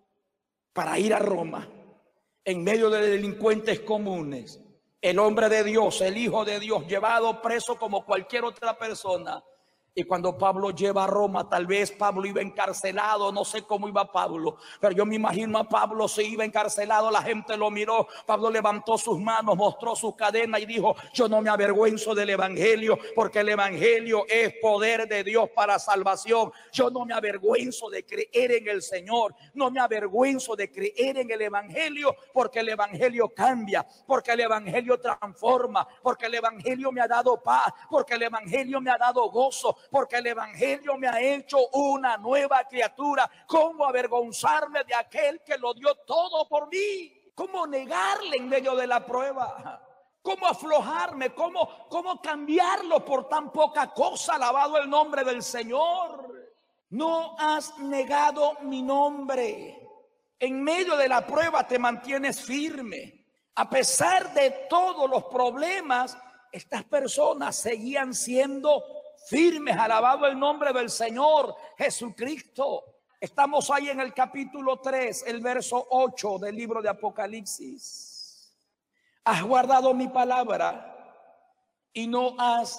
B: para ir a Roma, en medio de delincuentes comunes. El hombre de Dios, el hijo de Dios, llevado preso como cualquier otra persona. Y cuando Pablo lleva a Roma, tal vez Pablo iba encarcelado, no sé cómo iba Pablo, pero yo me imagino a Pablo si iba encarcelado, la gente lo miró, Pablo levantó sus manos, mostró sus cadenas y dijo: yo no me avergüenzo del evangelio, porque el evangelio es poder de Dios para salvación. Yo no me avergüenzo de creer en el Señor, no me avergüenzo de creer en el evangelio, porque el evangelio cambia, porque el evangelio transforma, porque el evangelio me ha dado paz, porque el evangelio me ha dado gozo, porque el evangelio me ha hecho una nueva criatura. ¿Cómo avergonzarme de aquel que lo dio todo por mí? ¿Cómo negarle en medio de la prueba? ¿Cómo aflojarme? ¿Cómo, cómo cambiarlo por tan poca cosa? Alabado el nombre del Señor. No has negado mi nombre. En medio de la prueba te mantienes firme. A pesar de todos los problemas, estas personas seguían siendo firmes. Alabado el nombre del Señor Jesucristo. Estamos ahí en el capítulo tres, el verso ocho del libro de Apocalipsis. Has guardado mi palabra y no has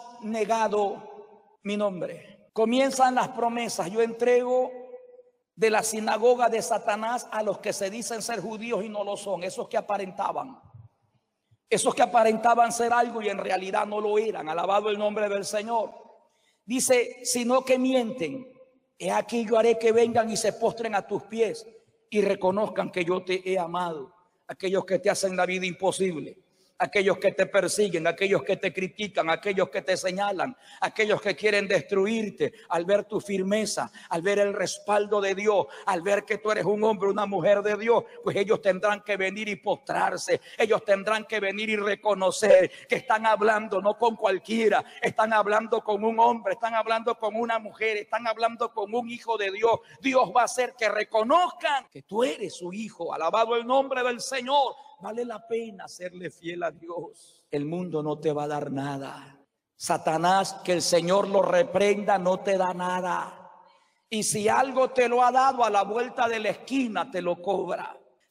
B: negado mi nombre. Comienzan las promesas: yo entrego de la sinagoga de Satanás a los que se dicen ser judíos y no lo son, esos que aparentaban. Esos que aparentaban ser algo y en realidad no lo eran. Alabado el nombre del Señor. Dice: sino que mienten. He aquí yo haré que vengan y se postren a tus pies y reconozcan que yo te he amado. Aquellos que te hacen la vida imposible, aquellos que te persiguen, aquellos que te critican, aquellos que te señalan, aquellos que quieren destruirte, al ver tu firmeza, al ver el respaldo de Dios, al ver que tú eres un hombre, una mujer de Dios, pues ellos tendrán que venir y postrarse, ellos tendrán que venir y reconocer que están hablando no con cualquiera, están hablando con un hombre, están hablando con una mujer, están hablando con un hijo de Dios. Dios va a hacer que reconozcan que tú eres su hijo. Alabado el nombre del Señor. Vale la pena serle fiel a Dios. El mundo no te va a dar nada. Satanás, que el Señor lo reprenda, no te da nada. Y si algo te lo ha dado, a la vuelta de la esquina te lo cobra.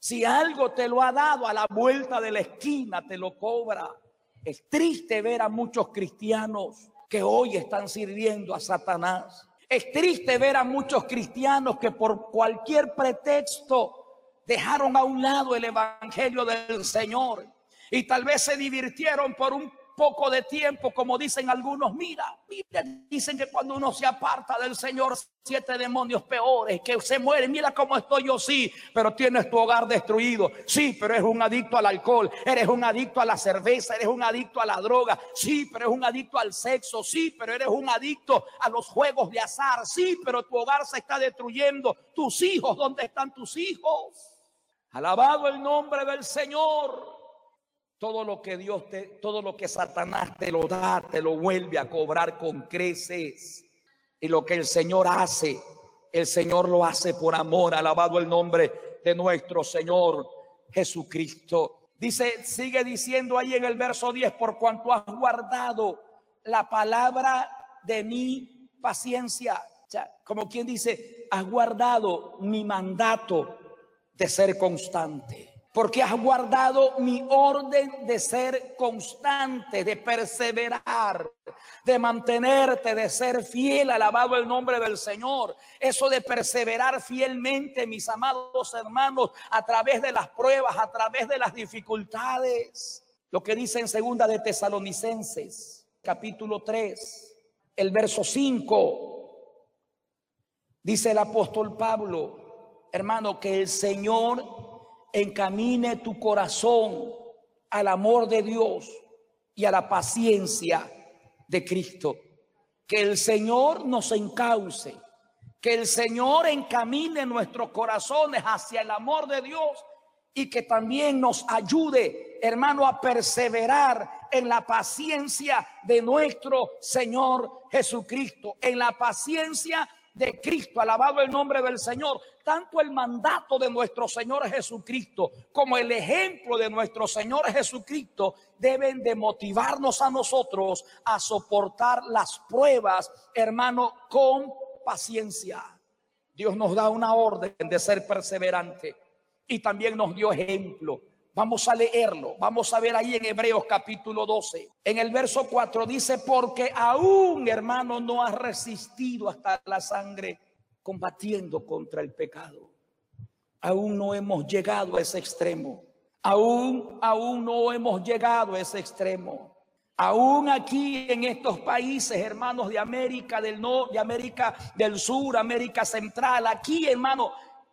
B: Si algo te lo ha dado, a la vuelta de la esquina te lo cobra. Es triste ver a muchos cristianos que hoy están sirviendo a Satanás. Es triste ver a muchos cristianos que por cualquier pretexto dejaron a un lado el evangelio del Señor y tal vez se divirtieron por un poco de tiempo, como dicen algunos. Mira, mira, dicen que cuando uno se aparta del Señor, siete demonios peores, que se mueren. Mira cómo estoy yo, sí, pero tienes tu hogar destruido. Sí, pero eres un adicto al alcohol, eres un adicto a la cerveza, eres un adicto a la droga. Sí, pero eres un adicto al sexo. Sí, pero eres un adicto a los juegos de azar. Sí, pero tu hogar se está destruyendo. Tus hijos, ¿dónde están tus hijos? Alabado el nombre del Señor. Todo lo que Dios te, todo lo que Satanás te lo da, te lo vuelve a cobrar con creces. Y lo que el Señor hace, el Señor lo hace por amor. Alabado el nombre de nuestro Señor Jesucristo. Dice, sigue diciendo ahí en el verso diez, por cuanto has guardado la palabra de mi paciencia. O sea, como quien dice, has guardado mi mandato de ser constante. Porque has guardado mi orden de ser constante, de perseverar, de mantenerte, de ser fiel. Alabado el nombre del Señor. Eso de perseverar fielmente, mis amados hermanos, a través de las pruebas, a través de las dificultades. Lo que dice en segunda de Tesalonicenses, capítulo tres, el verso cinco. Dice el apóstol Pablo, hermano, que el Señor encamine tu corazón al amor de Dios y a la paciencia de Cristo. Que el Señor nos encauce, que el Señor encamine nuestros corazones hacia el amor de Dios y que también nos ayude, hermano, a perseverar en la paciencia de nuestro Señor Jesucristo, en la paciencia de Cristo. Alabado el nombre del Señor. Tanto el mandato de nuestro Señor Jesucristo como el ejemplo de nuestro Señor Jesucristo deben de motivarnos a nosotros a soportar las pruebas, hermano, con paciencia. Dios nos da una orden de ser perseverante y también nos dio ejemplo. Vamos a leerlo, vamos a ver ahí en Hebreos capítulo doce. En el verso cuatro dice, porque aún, hermano, no has resistido hasta la sangre combatiendo contra el pecado. Aún no hemos llegado a ese extremo. Aún, aún no hemos llegado a ese extremo. Aún aquí en estos países, hermanos, de América del Norte, de América del Sur, América Central, aquí, hermano,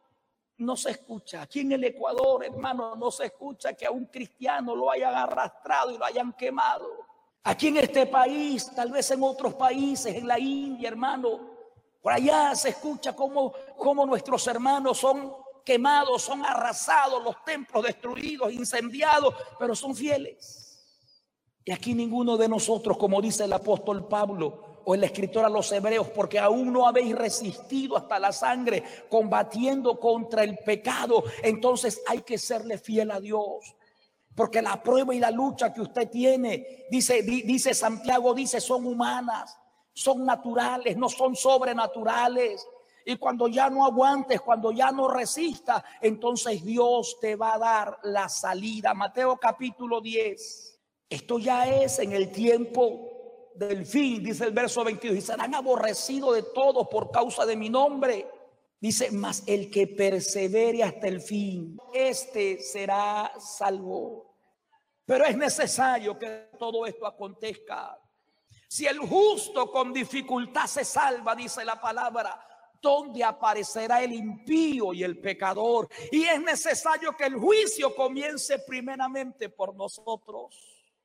B: no se escucha. Aquí en el Ecuador, hermano, no se escucha que a un cristiano lo hayan arrastrado y lo hayan quemado. Aquí en este país, tal vez en otros países, en la India, hermano, por allá se escucha cómo, cómo nuestros hermanos son quemados, son arrasados, los templos destruidos, incendiados, pero son fieles. Y aquí ninguno de nosotros, como dice el apóstol Pablo o el escritor a los Hebreos, porque aún no habéis resistido hasta la sangre combatiendo contra el pecado, entonces hay que serle fiel a Dios. Porque la prueba y la lucha que usted tiene, dice, dice Santiago, dice, son humanas, son naturales, no son sobrenaturales. Y cuando ya no aguantes, cuando ya no resistas, entonces Dios te va a dar la salida. Mateo capítulo diez. Esto ya es en el tiempo del fin, dice el verso veintidós. Y serán aborrecidos de todos por causa de mi nombre. Dice, mas el que persevere hasta el fin, este será salvo. Pero es necesario que todo esto acontezca. Si el justo con dificultad se salva, dice la palabra, ¿dónde aparecerá el impío y el pecador? Y es necesario que el juicio comience primeramente por nosotros.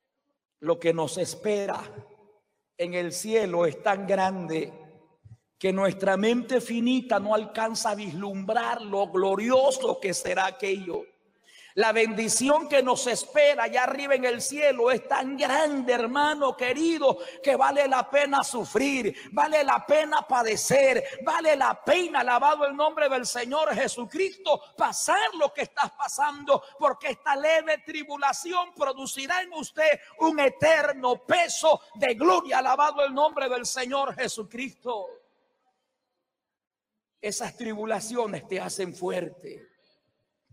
B: Lo que nos espera en el cielo es tan grande que nuestra mente finita no alcanza a vislumbrar lo glorioso que será aquello. La bendición que nos espera allá arriba en el cielo es tan grande, hermano querido, que vale la pena sufrir, vale la pena padecer, vale la pena, alabado el nombre del Señor Jesucristo, pasar lo que estás pasando, porque esta leve tribulación producirá en usted un eterno peso de gloria, alabado el nombre del Señor Jesucristo. Esas tribulaciones te hacen fuerte.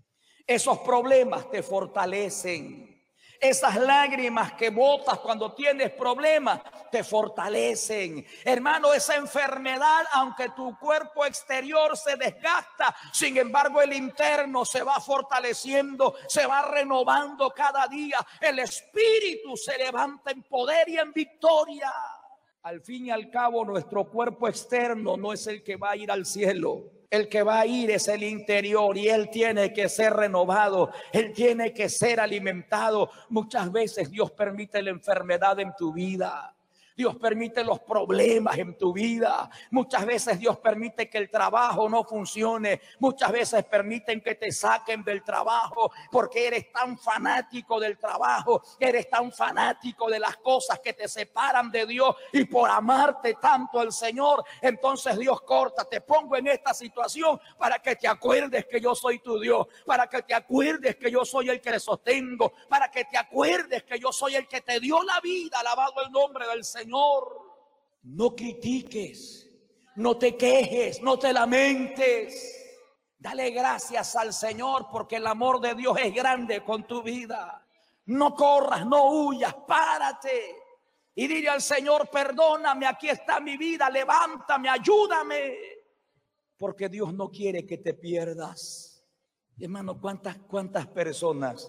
B: Esos problemas te fortalecen. Esas lágrimas que botas cuando tienes problemas te fortalecen. Hermano, esa enfermedad, aunque tu cuerpo exterior se desgasta, sin embargo el interno se va fortaleciendo, se va renovando cada día. El espíritu se levanta en poder y en victoria. Al fin y al cabo, nuestro cuerpo externo no es el que va a ir al cielo. El que va a ir es el interior, y él tiene que ser renovado, él tiene que ser alimentado. Muchas veces Dios permite la enfermedad en tu vida. Dios permite los problemas en tu vida. Muchas veces Dios permite que el trabajo no funcione. Muchas veces permiten que te saquen del trabajo porque eres tan fanático del trabajo, eres tan fanático de las cosas que te separan de Dios, y por amarte tanto al Señor, entonces Dios corta. Te pongo en esta situación para que te acuerdes que yo soy tu Dios, para que te acuerdes que yo soy el que te sostengo, para que te acuerdes que yo soy el que te dio la vida. Alabado el nombre del Señor. Señor, no critiques, no te quejes, no te lamentes. Dale gracias al Señor porque el amor de Dios es grande con tu vida. No corras, no huyas, párate y dile al Señor: perdóname, aquí está mi vida, levántame, ayúdame. Porque Dios no quiere que te pierdas. Hermano, ¿cuántas, cuántas personas,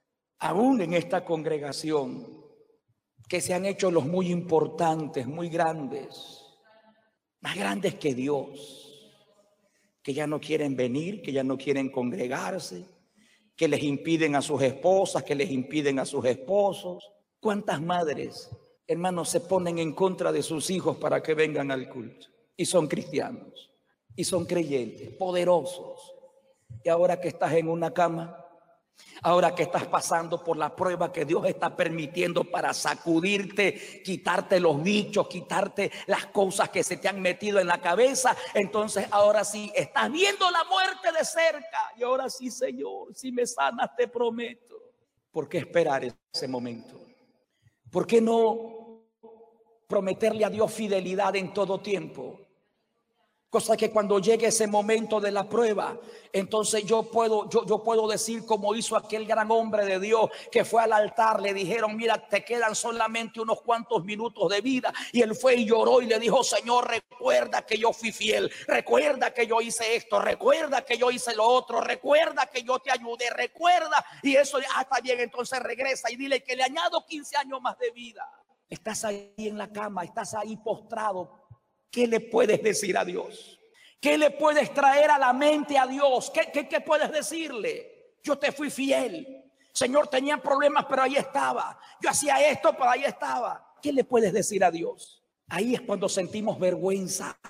B: aún en esta congregación, que se han hecho los muy importantes, muy grandes, más grandes que Dios, que ya no quieren venir, que ya no quieren congregarse, que les impiden a sus esposas, que les impiden a sus esposos? ¿Cuántas madres, hermanos, se ponen en contra de sus hijos para que vengan al culto? Y son cristianos, y son creyentes, poderosos. Y ahora que estás en una cama, ahora que estás pasando por la prueba que Dios está permitiendo para sacudirte, quitarte los bichos, quitarte las cosas que se te han metido en la cabeza, entonces ahora sí estás viendo la muerte de cerca. Y ahora sí, Señor, si me sanas te prometo. ¿Por qué esperar ese momento? ¿Por qué no prometerle a Dios fidelidad en todo tiempo? Cosa que cuando llegue ese momento de la prueba, entonces yo puedo, yo, yo puedo decir como hizo aquel gran hombre de Dios que fue al altar. Le dijeron: mira, te quedan solamente unos cuantos minutos de vida. Y él fue y lloró y le dijo: Señor, recuerda que yo fui fiel. Recuerda que yo hice esto. Recuerda que yo hice lo otro. Recuerda que yo te ayudé. Recuerda. Y eso, ah, está bien, entonces regresa y dile que le añado quince años más de vida. Estás ahí en la cama, estás ahí postrado. ¿Qué le puedes decir a Dios? ¿Qué le puedes traer a la mente a Dios? ¿Qué, qué, qué puedes decirle? Yo te fui fiel. Señor, tenía problemas, pero ahí estaba. Yo hacía esto, pero ahí estaba. ¿Qué le puedes decir a Dios? Ahí es cuando sentimos vergüenza.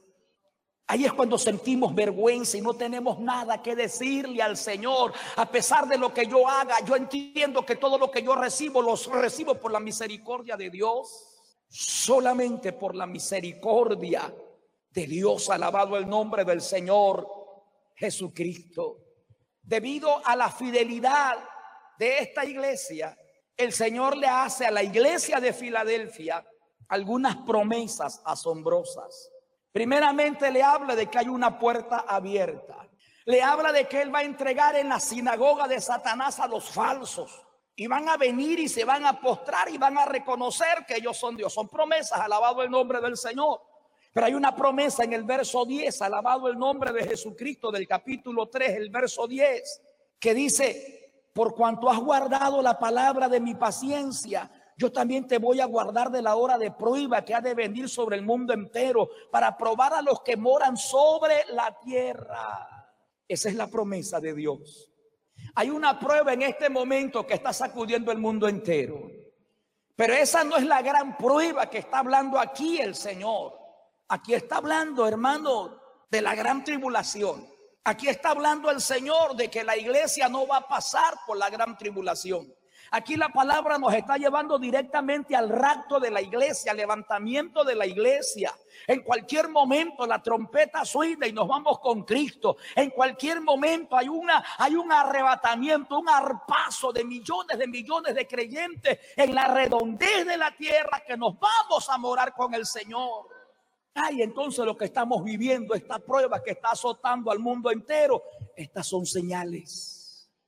B: Ahí es cuando sentimos vergüenza y no tenemos nada que decirle al Señor. A pesar de lo que yo haga, yo entiendo que todo lo que yo recibo, lo recibo por la misericordia de Dios. Solamente por la misericordia de Dios, alabado el nombre del Señor Jesucristo. Debido a la fidelidad de esta iglesia, el Señor le hace a la iglesia de Filadelfia algunas promesas asombrosas. Primeramente le habla de que hay una puerta abierta. Le habla de que Él va a entregar en la sinagoga de Satanás a los falsos. Y van a venir y se van a postrar y van a reconocer que ellos son Dios. Son promesas, alabado el nombre del Señor. Pero hay una promesa en el verso diez, alabado el nombre de Jesucristo, del capítulo tres, el verso diez, que dice: por cuanto has guardado la palabra de mi paciencia, yo también te voy a guardar de la hora de prueba que ha de venir sobre el mundo entero, para probar a los que moran sobre la tierra. Esa es la promesa de Dios. Hay una prueba en este momento que está sacudiendo el mundo entero, pero esa no es la gran prueba que está hablando aquí el Señor. Aquí está hablando, hermano, de la gran tribulación. Aquí está hablando el Señor de que la iglesia no va a pasar por la gran tribulación. Aquí la palabra nos está llevando directamente al rapto de la iglesia, al levantamiento de la iglesia. En cualquier momento la trompeta suena y nos vamos con Cristo. En cualquier momento hay una, hay un arrebatamiento, un arpazo de millones de millones de creyentes en la redondez de la tierra, que nos vamos a morar con el Señor. Ay, entonces lo que estamos viviendo, esta prueba que está azotando al mundo entero, estas son señales.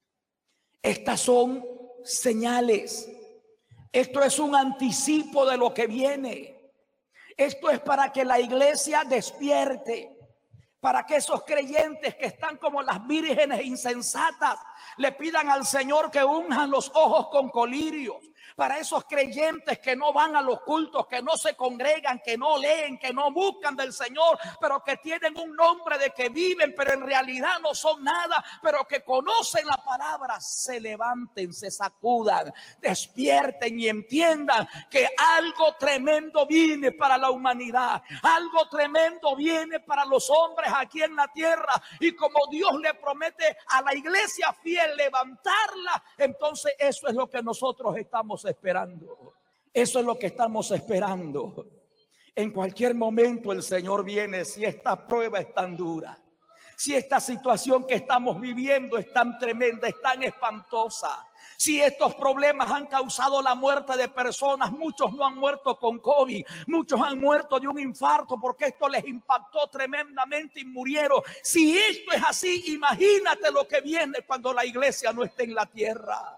B: Estas son señales. Esto es un anticipo de lo que viene. Esto es para que la iglesia despierte, para que esos creyentes que están como las vírgenes insensatas le pidan al Señor que unjan los ojos con colirios. Para esos creyentes que no van a los cultos, que no se congregan, que no leen, que no buscan del Señor, pero que tienen un nombre de que viven, pero en realidad no son nada, pero que conocen la palabra, se levanten, se sacudan, despierten y entiendan que algo tremendo viene para la humanidad, algo tremendo viene para los hombres aquí en la tierra. Y como Dios le promete a la iglesia fiel levantarla, entonces eso es lo que nosotros estamos esperando. Eso es lo que estamos esperando. En cualquier momento el Señor viene. Si esta prueba es tan dura, si esta situación que estamos viviendo es tan tremenda, es tan espantosa, si estos problemas han causado la muerte de personas, muchos no han muerto con COVID, muchos han muerto de un infarto porque esto les impactó tremendamente y murieron. Si esto es así, imagínate lo que viene cuando la iglesia no esté en la tierra.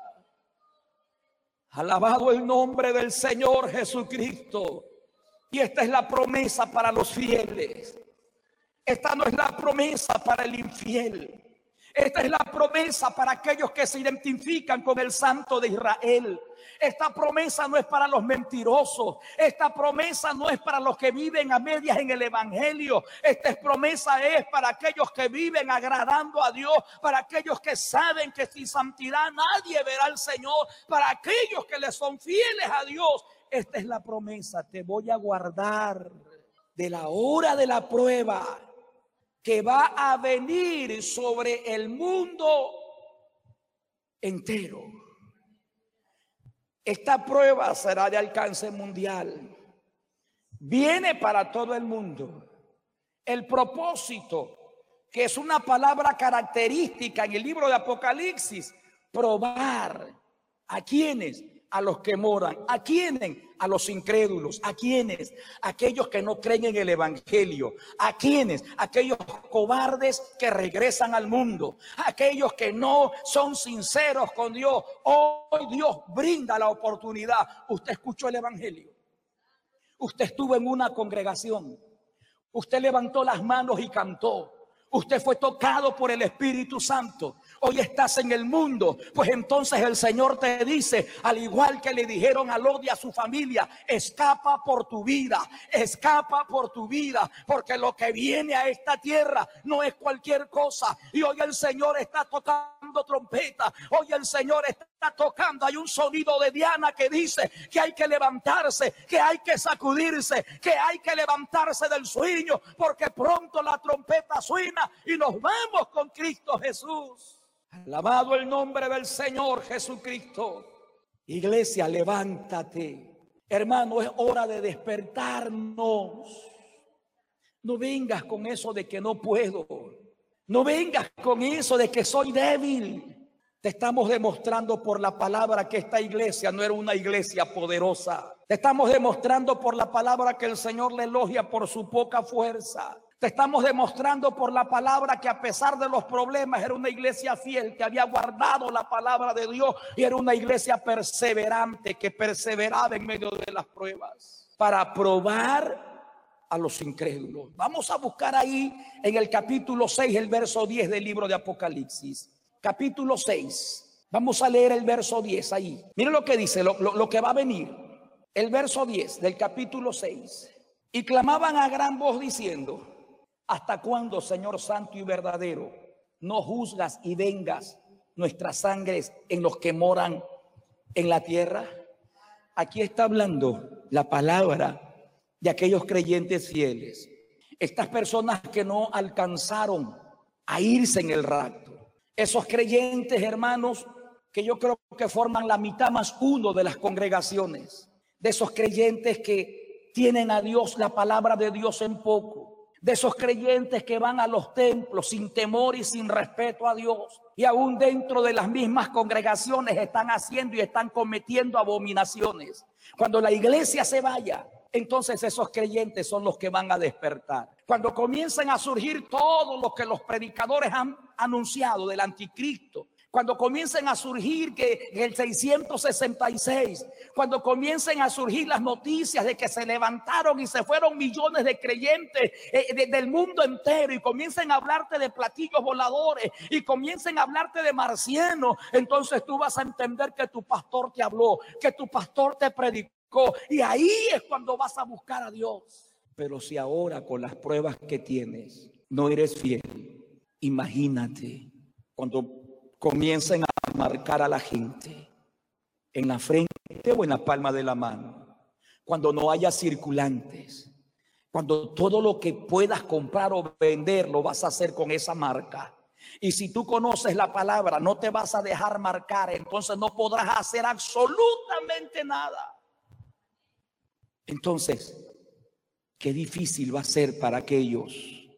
B: Alabado el nombre del Señor Jesucristo. Y esta es la promesa para los fieles. Esta no es la promesa para el infiel. Esta es la promesa para aquellos que se identifican con el Santo de Israel. Esta promesa no es para los mentirosos. Esta promesa no es para los que viven a medias en el evangelio. Esta promesa es para aquellos que viven agradando a Dios, para aquellos que saben que sin santidad nadie verá al Señor, para aquellos que le son fieles a Dios. Esta es la promesa: te voy a guardar de la hora de la prueba que va a venir sobre el mundo entero. Esta prueba será de alcance mundial. Viene para todo el mundo. El propósito, que es una palabra característica en el libro de Apocalipsis, probar. ¿A quiénes? A los que moran. ¿A quiénes? A los incrédulos. ¿A quiénes? Aquellos que no creen en el evangelio. ¿A quiénes? Aquellos cobardes que regresan al mundo. Aquellos que no son sinceros con Dios. Hoy Dios brinda la oportunidad. Usted escuchó el evangelio. Usted estuvo en una congregación. Usted levantó las manos y cantó. Usted fue tocado por el Espíritu Santo. Hoy estás en el mundo. Pues entonces el Señor te dice, al igual que le dijeron a Lot y a su familia, escapa por tu vida, escapa por tu vida, porque lo que viene a esta tierra no es cualquier cosa. Y hoy el Señor está tocando trompeta. Hoy el Señor está tocando. Hay un sonido de Diana que dice que hay que levantarse, que hay que sacudirse, que hay que levantarse del sueño, porque pronto la trompeta suena y nos vamos con Cristo Jesús. Alabado el nombre del Señor Jesucristo. Iglesia, levántate. Hermano, es hora de despertarnos. No vengas con eso de que no puedo. No vengas con eso de que soy débil. Te estamos demostrando por la palabra que esta iglesia no era una iglesia poderosa. Te estamos demostrando por la palabra que el Señor le elogia por su poca fuerza. Te estamos demostrando por la palabra que a pesar de los problemas era una iglesia fiel, que había guardado la palabra de Dios, y era una iglesia perseverante, que perseveraba en medio de las pruebas para probar a los incrédulos. Vamos a buscar ahí en el capítulo seis, el verso diez del libro de Apocalipsis. Capítulo seis. Vamos a leer el verso diez ahí. Miren lo que dice, lo, lo, lo que va a venir. El verso diez del capítulo seis. Y clamaban a gran voz diciendo: ¿hasta cuándo, Señor santo y verdadero, no juzgas y vengas nuestras sangres en los que moran en la tierra? Aquí está hablando la palabra de aquellos creyentes fieles. Estas personas que no alcanzaron a irse en el rapto. Esos creyentes, hermanos, que yo creo que forman la mitad más uno de las congregaciones. De esos creyentes que tienen a Dios, la palabra de Dios en poco. De esos creyentes que van a los templos sin temor y sin respeto a Dios, y aún dentro de las mismas congregaciones están haciendo y están cometiendo abominaciones. Cuando la iglesia se vaya, entonces esos creyentes son los que van a despertar. Cuando comiencen a surgir todo lo que los predicadores han anunciado del anticristo, Cuando comiencen a surgir que el seiscientos sesenta y seis, cuando comiencen a surgir las noticias de que se levantaron y se fueron millones de creyentes eh, de, del mundo entero, y comiencen a hablarte de platillos voladores y comiencen a hablarte de marcianos, entonces tú vas a entender que tu pastor te habló, que tu pastor te predicó, y ahí es cuando vas a buscar a Dios. Pero si ahora con las pruebas que tienes no eres fiel, imagínate cuando comiencen a marcar a la gente en la frente o en la palma de la mano, cuando no haya circulantes, cuando todo lo que puedas comprar o vender lo vas a hacer con esa marca. Y si tú conoces la palabra, no te vas a dejar marcar, entonces no podrás hacer absolutamente nada. Entonces, qué difícil va a ser para aquellos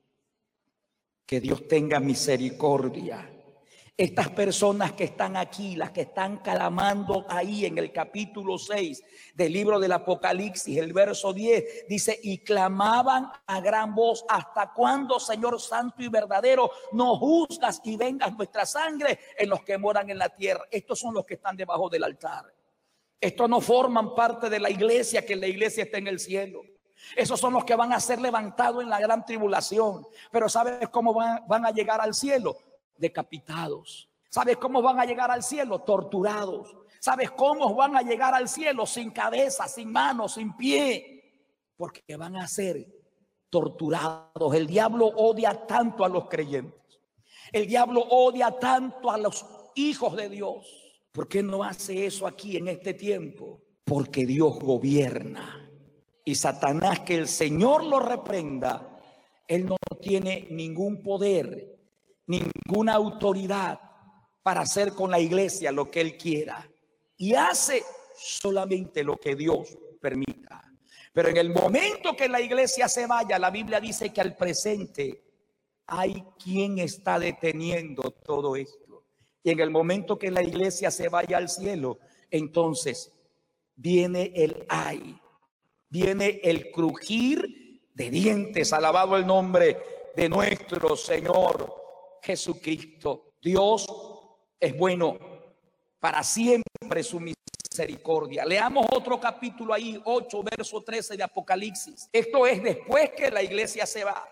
B: que Dios tenga misericordia. Estas personas que están aquí, las que están clamando ahí en el capítulo seis del libro del Apocalipsis, el verso diez, dice: y clamaban a gran voz: ¿hasta cuándo, Señor santo y verdadero, nos juzgas y vengas nuestra sangre en los que moran en la tierra? Estos son los que están debajo del altar. Estos no forman parte de la iglesia, que la iglesia está en el cielo. Esos son los que van a ser levantados en la gran tribulación. Pero ¿sabes cómo van, van a llegar al cielo? Decapitados. ¿Sabes cómo van a llegar al cielo? Torturados. ¿Sabes cómo van a llegar al cielo? Sin cabeza, sin manos, sin pie. Porque van a ser torturados. El diablo odia tanto a los creyentes. El diablo odia tanto a los hijos de Dios. ¿Por qué no hace eso aquí en este tiempo? Porque Dios gobierna. Y Satanás, que el Señor lo reprenda, él no tiene ningún poder, ninguna autoridad para hacer con la iglesia lo que él quiera, y hace solamente lo que Dios permita. Pero en el momento que la iglesia se vaya, la Biblia dice que al presente hay quien está deteniendo todo esto, y en el momento que la iglesia se vaya al cielo, entonces viene el ay, viene el crujir de dientes. Alabado el nombre de nuestro Señor Jesucristo. Dios es bueno, para siempre su misericordia. Leamos otro capítulo ahí, ocho, verso trece de Apocalipsis. Esto es después que la iglesia se va.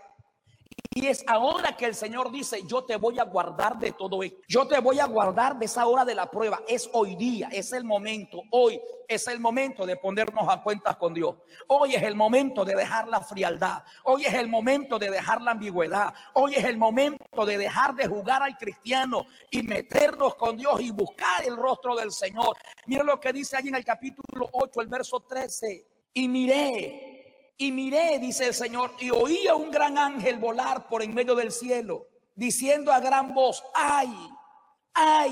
B: Y es ahora que el Señor dice: yo te voy a guardar de todo esto. Yo te voy a guardar de esa hora de la prueba. Es hoy día, es el momento. Hoy es el momento de ponernos a cuentas con Dios. Hoy es el momento de dejar la frialdad. Hoy es el momento de dejar la ambigüedad. Hoy es el momento de dejar de jugar al cristiano y meternos con Dios y buscar el rostro del Señor. Mira lo que dice allí en el capítulo ocho, el verso trece. Y miré. Y miré, dice el Señor, y oí a un gran ángel volar por en medio del cielo, diciendo a gran voz: ay, ay,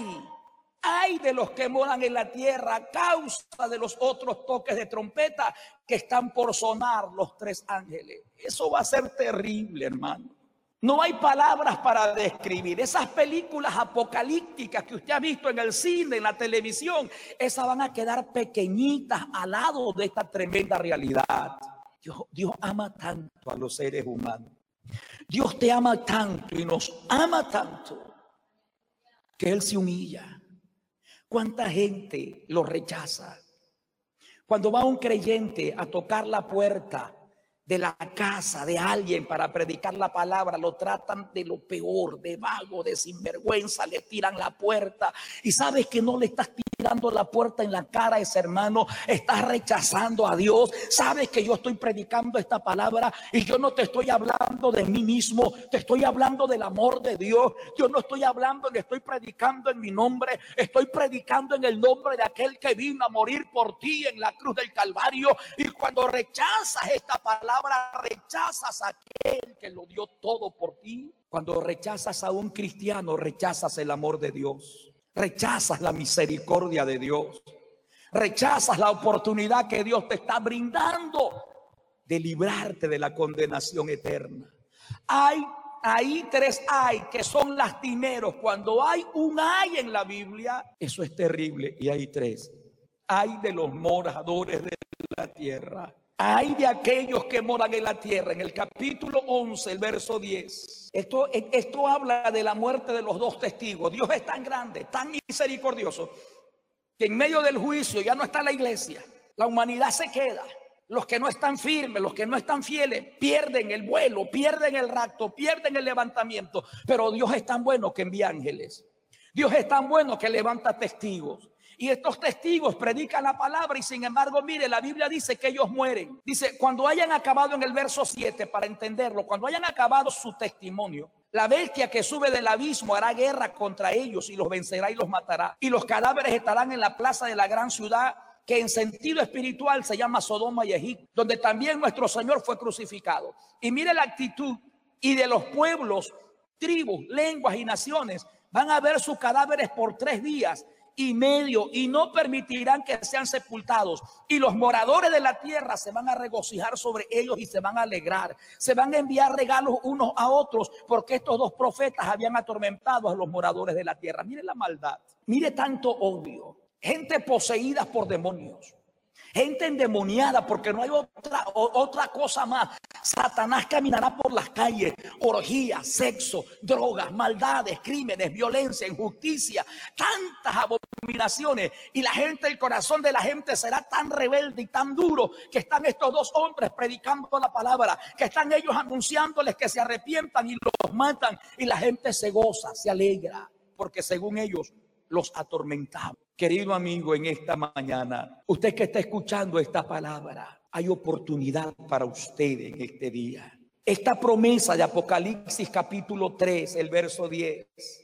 B: ay de los que moran en la tierra a causa de los otros toques de trompeta que están por sonar los tres ángeles. Eso va a ser terrible, hermano. No hay palabras para describir. Esas películas apocalípticas que usted ha visto en el cine, en la televisión, esas van a quedar pequeñitas al lado de esta tremenda realidad. Dios, Dios ama tanto a los seres humanos. Dios te ama tanto y nos ama tanto que Él se humilla. ¿Cuánta gente lo rechaza? Cuando va un creyente a tocar la puerta de la casa de alguien para predicar la palabra, lo tratan de lo peor, de vago, de sinvergüenza, le tiran la puerta. Y sabes que no le estás tirando la puerta en la cara a ese hermano, estás rechazando a Dios. Sabes que yo estoy predicando esta palabra y yo no te estoy hablando de mí mismo, te estoy hablando del amor de Dios. Yo no estoy hablando ni estoy predicando en mi nombre, estoy predicando en el nombre de aquel que vino a morir por ti en la cruz del Calvario. Y cuando rechazas esta palabra, rechazas a aquel que lo dio todo por ti. Cuando rechazas a un cristiano, rechazas el amor de Dios, rechazas la misericordia de Dios, rechazas la oportunidad que Dios te está brindando de librarte de la condenación eterna. Hay ahí tres hay que son lastimeros. Cuando hay un hay en la Biblia, eso es terrible. Y hay tres: hay de los moradores de la tierra. Hay de aquellos que moran en la tierra. En el capítulo once, el verso diez. Esto, esto habla de la muerte de los dos testigos. Dios es tan grande, tan misericordioso, que en medio del juicio ya no está la iglesia. La humanidad se queda. Los que no están firmes, los que no están fieles, pierden el vuelo, pierden el rapto, pierden el levantamiento. Pero Dios es tan bueno que envía ángeles. Dios es tan bueno que levanta testigos. Y estos testigos predican la palabra y sin embargo, mire, la Biblia dice que ellos mueren. Dice, cuando hayan acabado en el verso siete, para entenderlo, cuando hayan acabado su testimonio, la bestia que sube del abismo hará guerra contra ellos y los vencerá y los matará. Y los cadáveres estarán en la plaza de la gran ciudad, que en sentido espiritual se llama Sodoma y Egipto, donde también nuestro Señor fue crucificado. Y mire la actitud, y de los pueblos, tribus, lenguas y naciones van a ver sus cadáveres por tres días y medio y no permitirán que sean sepultados, y los moradores de la tierra se van a regocijar sobre ellos y se van a alegrar, se van a enviar regalos unos a otros, porque estos dos profetas habían atormentado a los moradores de la tierra. Mire la maldad, mire tanto odio, gente poseída por demonios, gente endemoniada, porque no hay otra, otra cosa más. Satanás caminará por las calles, orgías, sexo, drogas, maldades, crímenes, violencia, injusticia, tantas abominaciones. Y la gente, el corazón de la gente será tan rebelde y tan duro, que están estos dos hombres predicando la palabra, que están ellos anunciándoles que se arrepientan y los matan. Y la gente se goza, se alegra, porque según ellos los atormentaban. Querido amigo, en esta mañana, usted que está escuchando esta palabra, hay oportunidad para usted en este día. Esta promesa de Apocalipsis capítulo tres, el verso diez.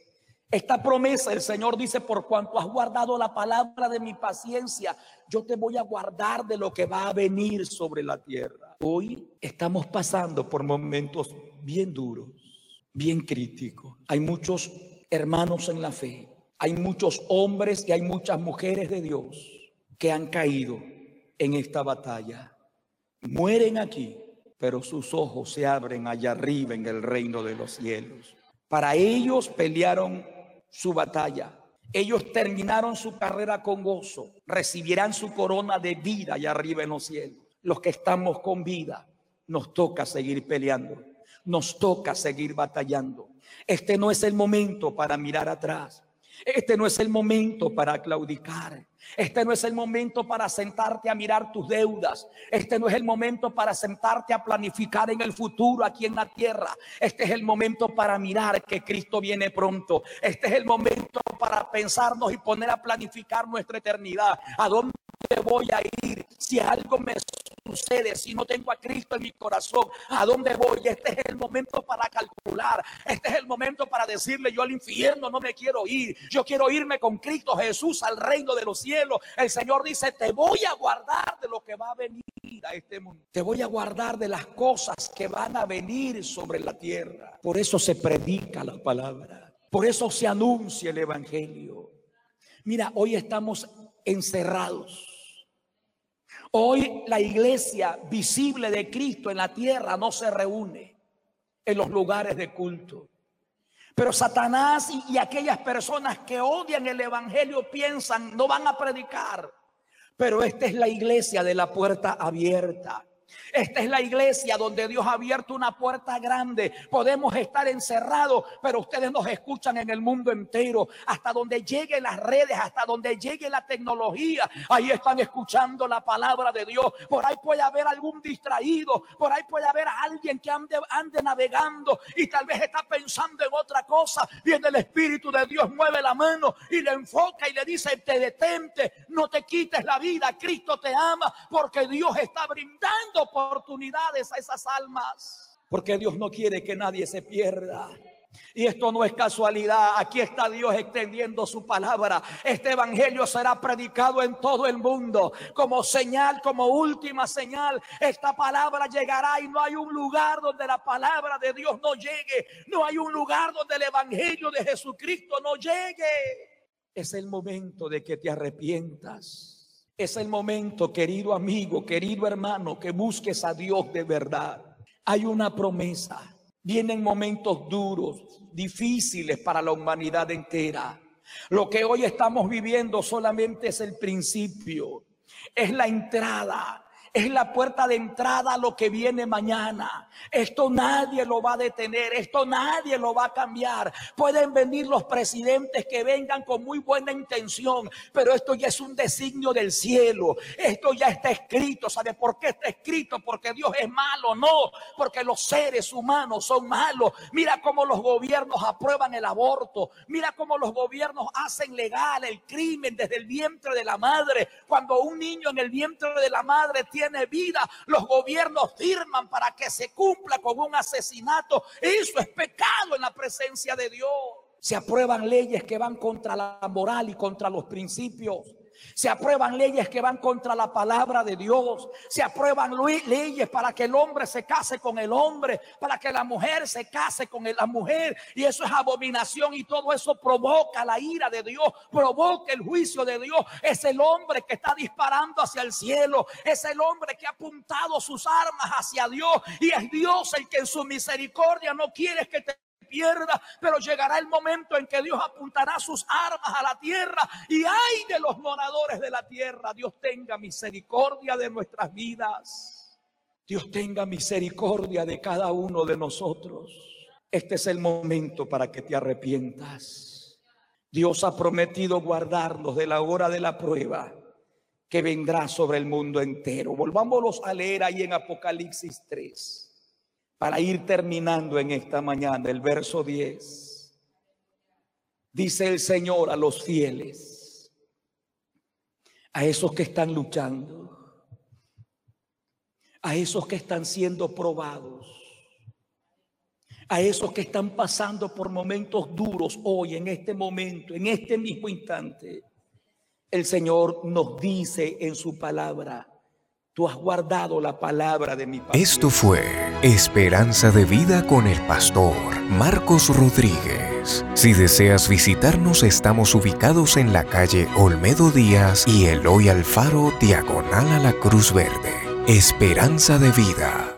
B: Esta promesa, el Señor dice, por cuanto has guardado la palabra de mi paciencia, yo te voy a guardar de lo que va a venir sobre la tierra. Hoy estamos pasando por momentos bien duros, bien críticos. Hay muchos hermanos en la fe. Hay muchos hombres y hay muchas mujeres de Dios que han caído en esta batalla. Mueren aquí, pero sus ojos se abren allá arriba en el reino de los cielos. Para ellos pelearon su batalla. Ellos terminaron su carrera con gozo. Recibirán su corona de vida allá arriba en los cielos. Los que estamos con vida, nos toca seguir peleando. Nos toca seguir batallando. Este no es el momento para mirar atrás. Este no es el momento para claudicar. Este no es el momento para sentarte a mirar tus deudas. Este no es el momento para sentarte a planificar en el futuro aquí en la tierra. Este es el momento para mirar que Cristo viene pronto. Este es el momento para pensarnos y poner a planificar nuestra eternidad. ¿A dónde voy a ir? Si algo me sucede, si no tengo a Cristo en mi corazón, ¿a dónde voy? Este es el momento para calcular. Este es el momento para decirle: yo al infierno no me quiero ir. Yo quiero irme con Cristo Jesús al reino de los cielos. El Señor dice: te voy a guardar de lo que va a venir a este mundo. Te voy a guardar de las cosas que van a venir sobre la tierra. Por eso se predica la palabra. Por eso se anuncia el evangelio. Mira, hoy estamos encerrados. Hoy la iglesia visible de Cristo en la tierra no se reúne en los lugares de culto. Pero Satanás y, y aquellas personas que odian el evangelio piensan: no van a predicar. Pero esta es la iglesia de la puerta abierta. Esta es la iglesia donde Dios ha abierto una puerta grande. Podemos estar encerrados, pero ustedes nos escuchan en el mundo entero. Hasta donde lleguen las redes, hasta donde llegue la tecnología, ahí están escuchando la palabra de Dios. Por ahí puede haber algún distraído, por ahí puede haber alguien que ande, ande navegando y tal vez está pensando en otra cosa. Viene el Espíritu de Dios, mueve la mano y le enfoca y le dice: te detente, no te quites la vida. Cristo te ama, porque Dios está brindando por oportunidades a esas almas, porque Dios no quiere que nadie se pierda. Y esto no es casualidad. Aquí está Dios extendiendo su palabra. Este evangelio será predicado en todo el mundo como señal, como última señal. Esta palabra llegará y no hay un lugar donde la palabra de Dios no llegue. No hay un lugar donde el evangelio de Jesucristo no llegue. Es el momento de que te arrepientas. Es el momento, querido amigo, querido hermano, que busques a Dios de verdad. Hay una promesa. Vienen momentos duros, difíciles para la humanidad entera. Lo que hoy estamos viviendo solamente es el principio, es la entrada, Es la puerta de entrada a lo que viene mañana. Esto nadie lo va a detener. Esto nadie lo va a cambiar. Pueden venir los presidentes que vengan con muy buena intención, pero esto ya es un designio del cielo. Esto ya está escrito. ¿Sabe por qué está escrito? Porque Dios es malo. No, porque los seres humanos son malos. Mira cómo los gobiernos aprueban el aborto. Mira cómo los gobiernos hacen legal el crimen desde el vientre de la madre. Cuando un niño en el vientre de la madre tiene tiene vida, los gobiernos firman para que se cumpla con un asesinato. Eso es pecado en la presencia de Dios. Se aprueban leyes que van contra la moral y contra los principios. Se aprueban leyes que van contra la palabra de Dios. Se aprueban leyes para que el hombre se case con el hombre, para que la mujer se case con la mujer. Y eso es abominación, y todo eso provoca la ira de Dios, provoca el juicio de Dios. Es el hombre que está disparando hacia el cielo. Es el hombre que ha apuntado sus armas hacia Dios. Y es Dios el que en su misericordia no quiere que te pierda, pero llegará el momento en que Dios apuntará sus armas a la tierra, y ay de los moradores de la tierra. Dios tenga misericordia de nuestras vidas. Dios tenga misericordia de cada uno de nosotros. Este es el momento para que te arrepientas. Dios ha prometido guardarnos de la hora de la prueba que vendrá sobre el mundo entero. Volvámonos a leer ahí en Apocalipsis tres. Para ir terminando en esta mañana, el verso diez. Dice el Señor a los fieles, a esos que están luchando, a esos que están siendo probados, a esos que están pasando por momentos duros hoy, en este momento, en este mismo instante. El Señor nos dice en su palabra: tú has guardado la palabra de mi paciencia.
A: Esto fue Esperanza de Vida con el pastor Marcos Rodríguez. Si deseas visitarnos, estamos ubicados en la calle Olmedo Díaz y Eloy Alfaro, diagonal a la Cruz Verde. Esperanza de Vida.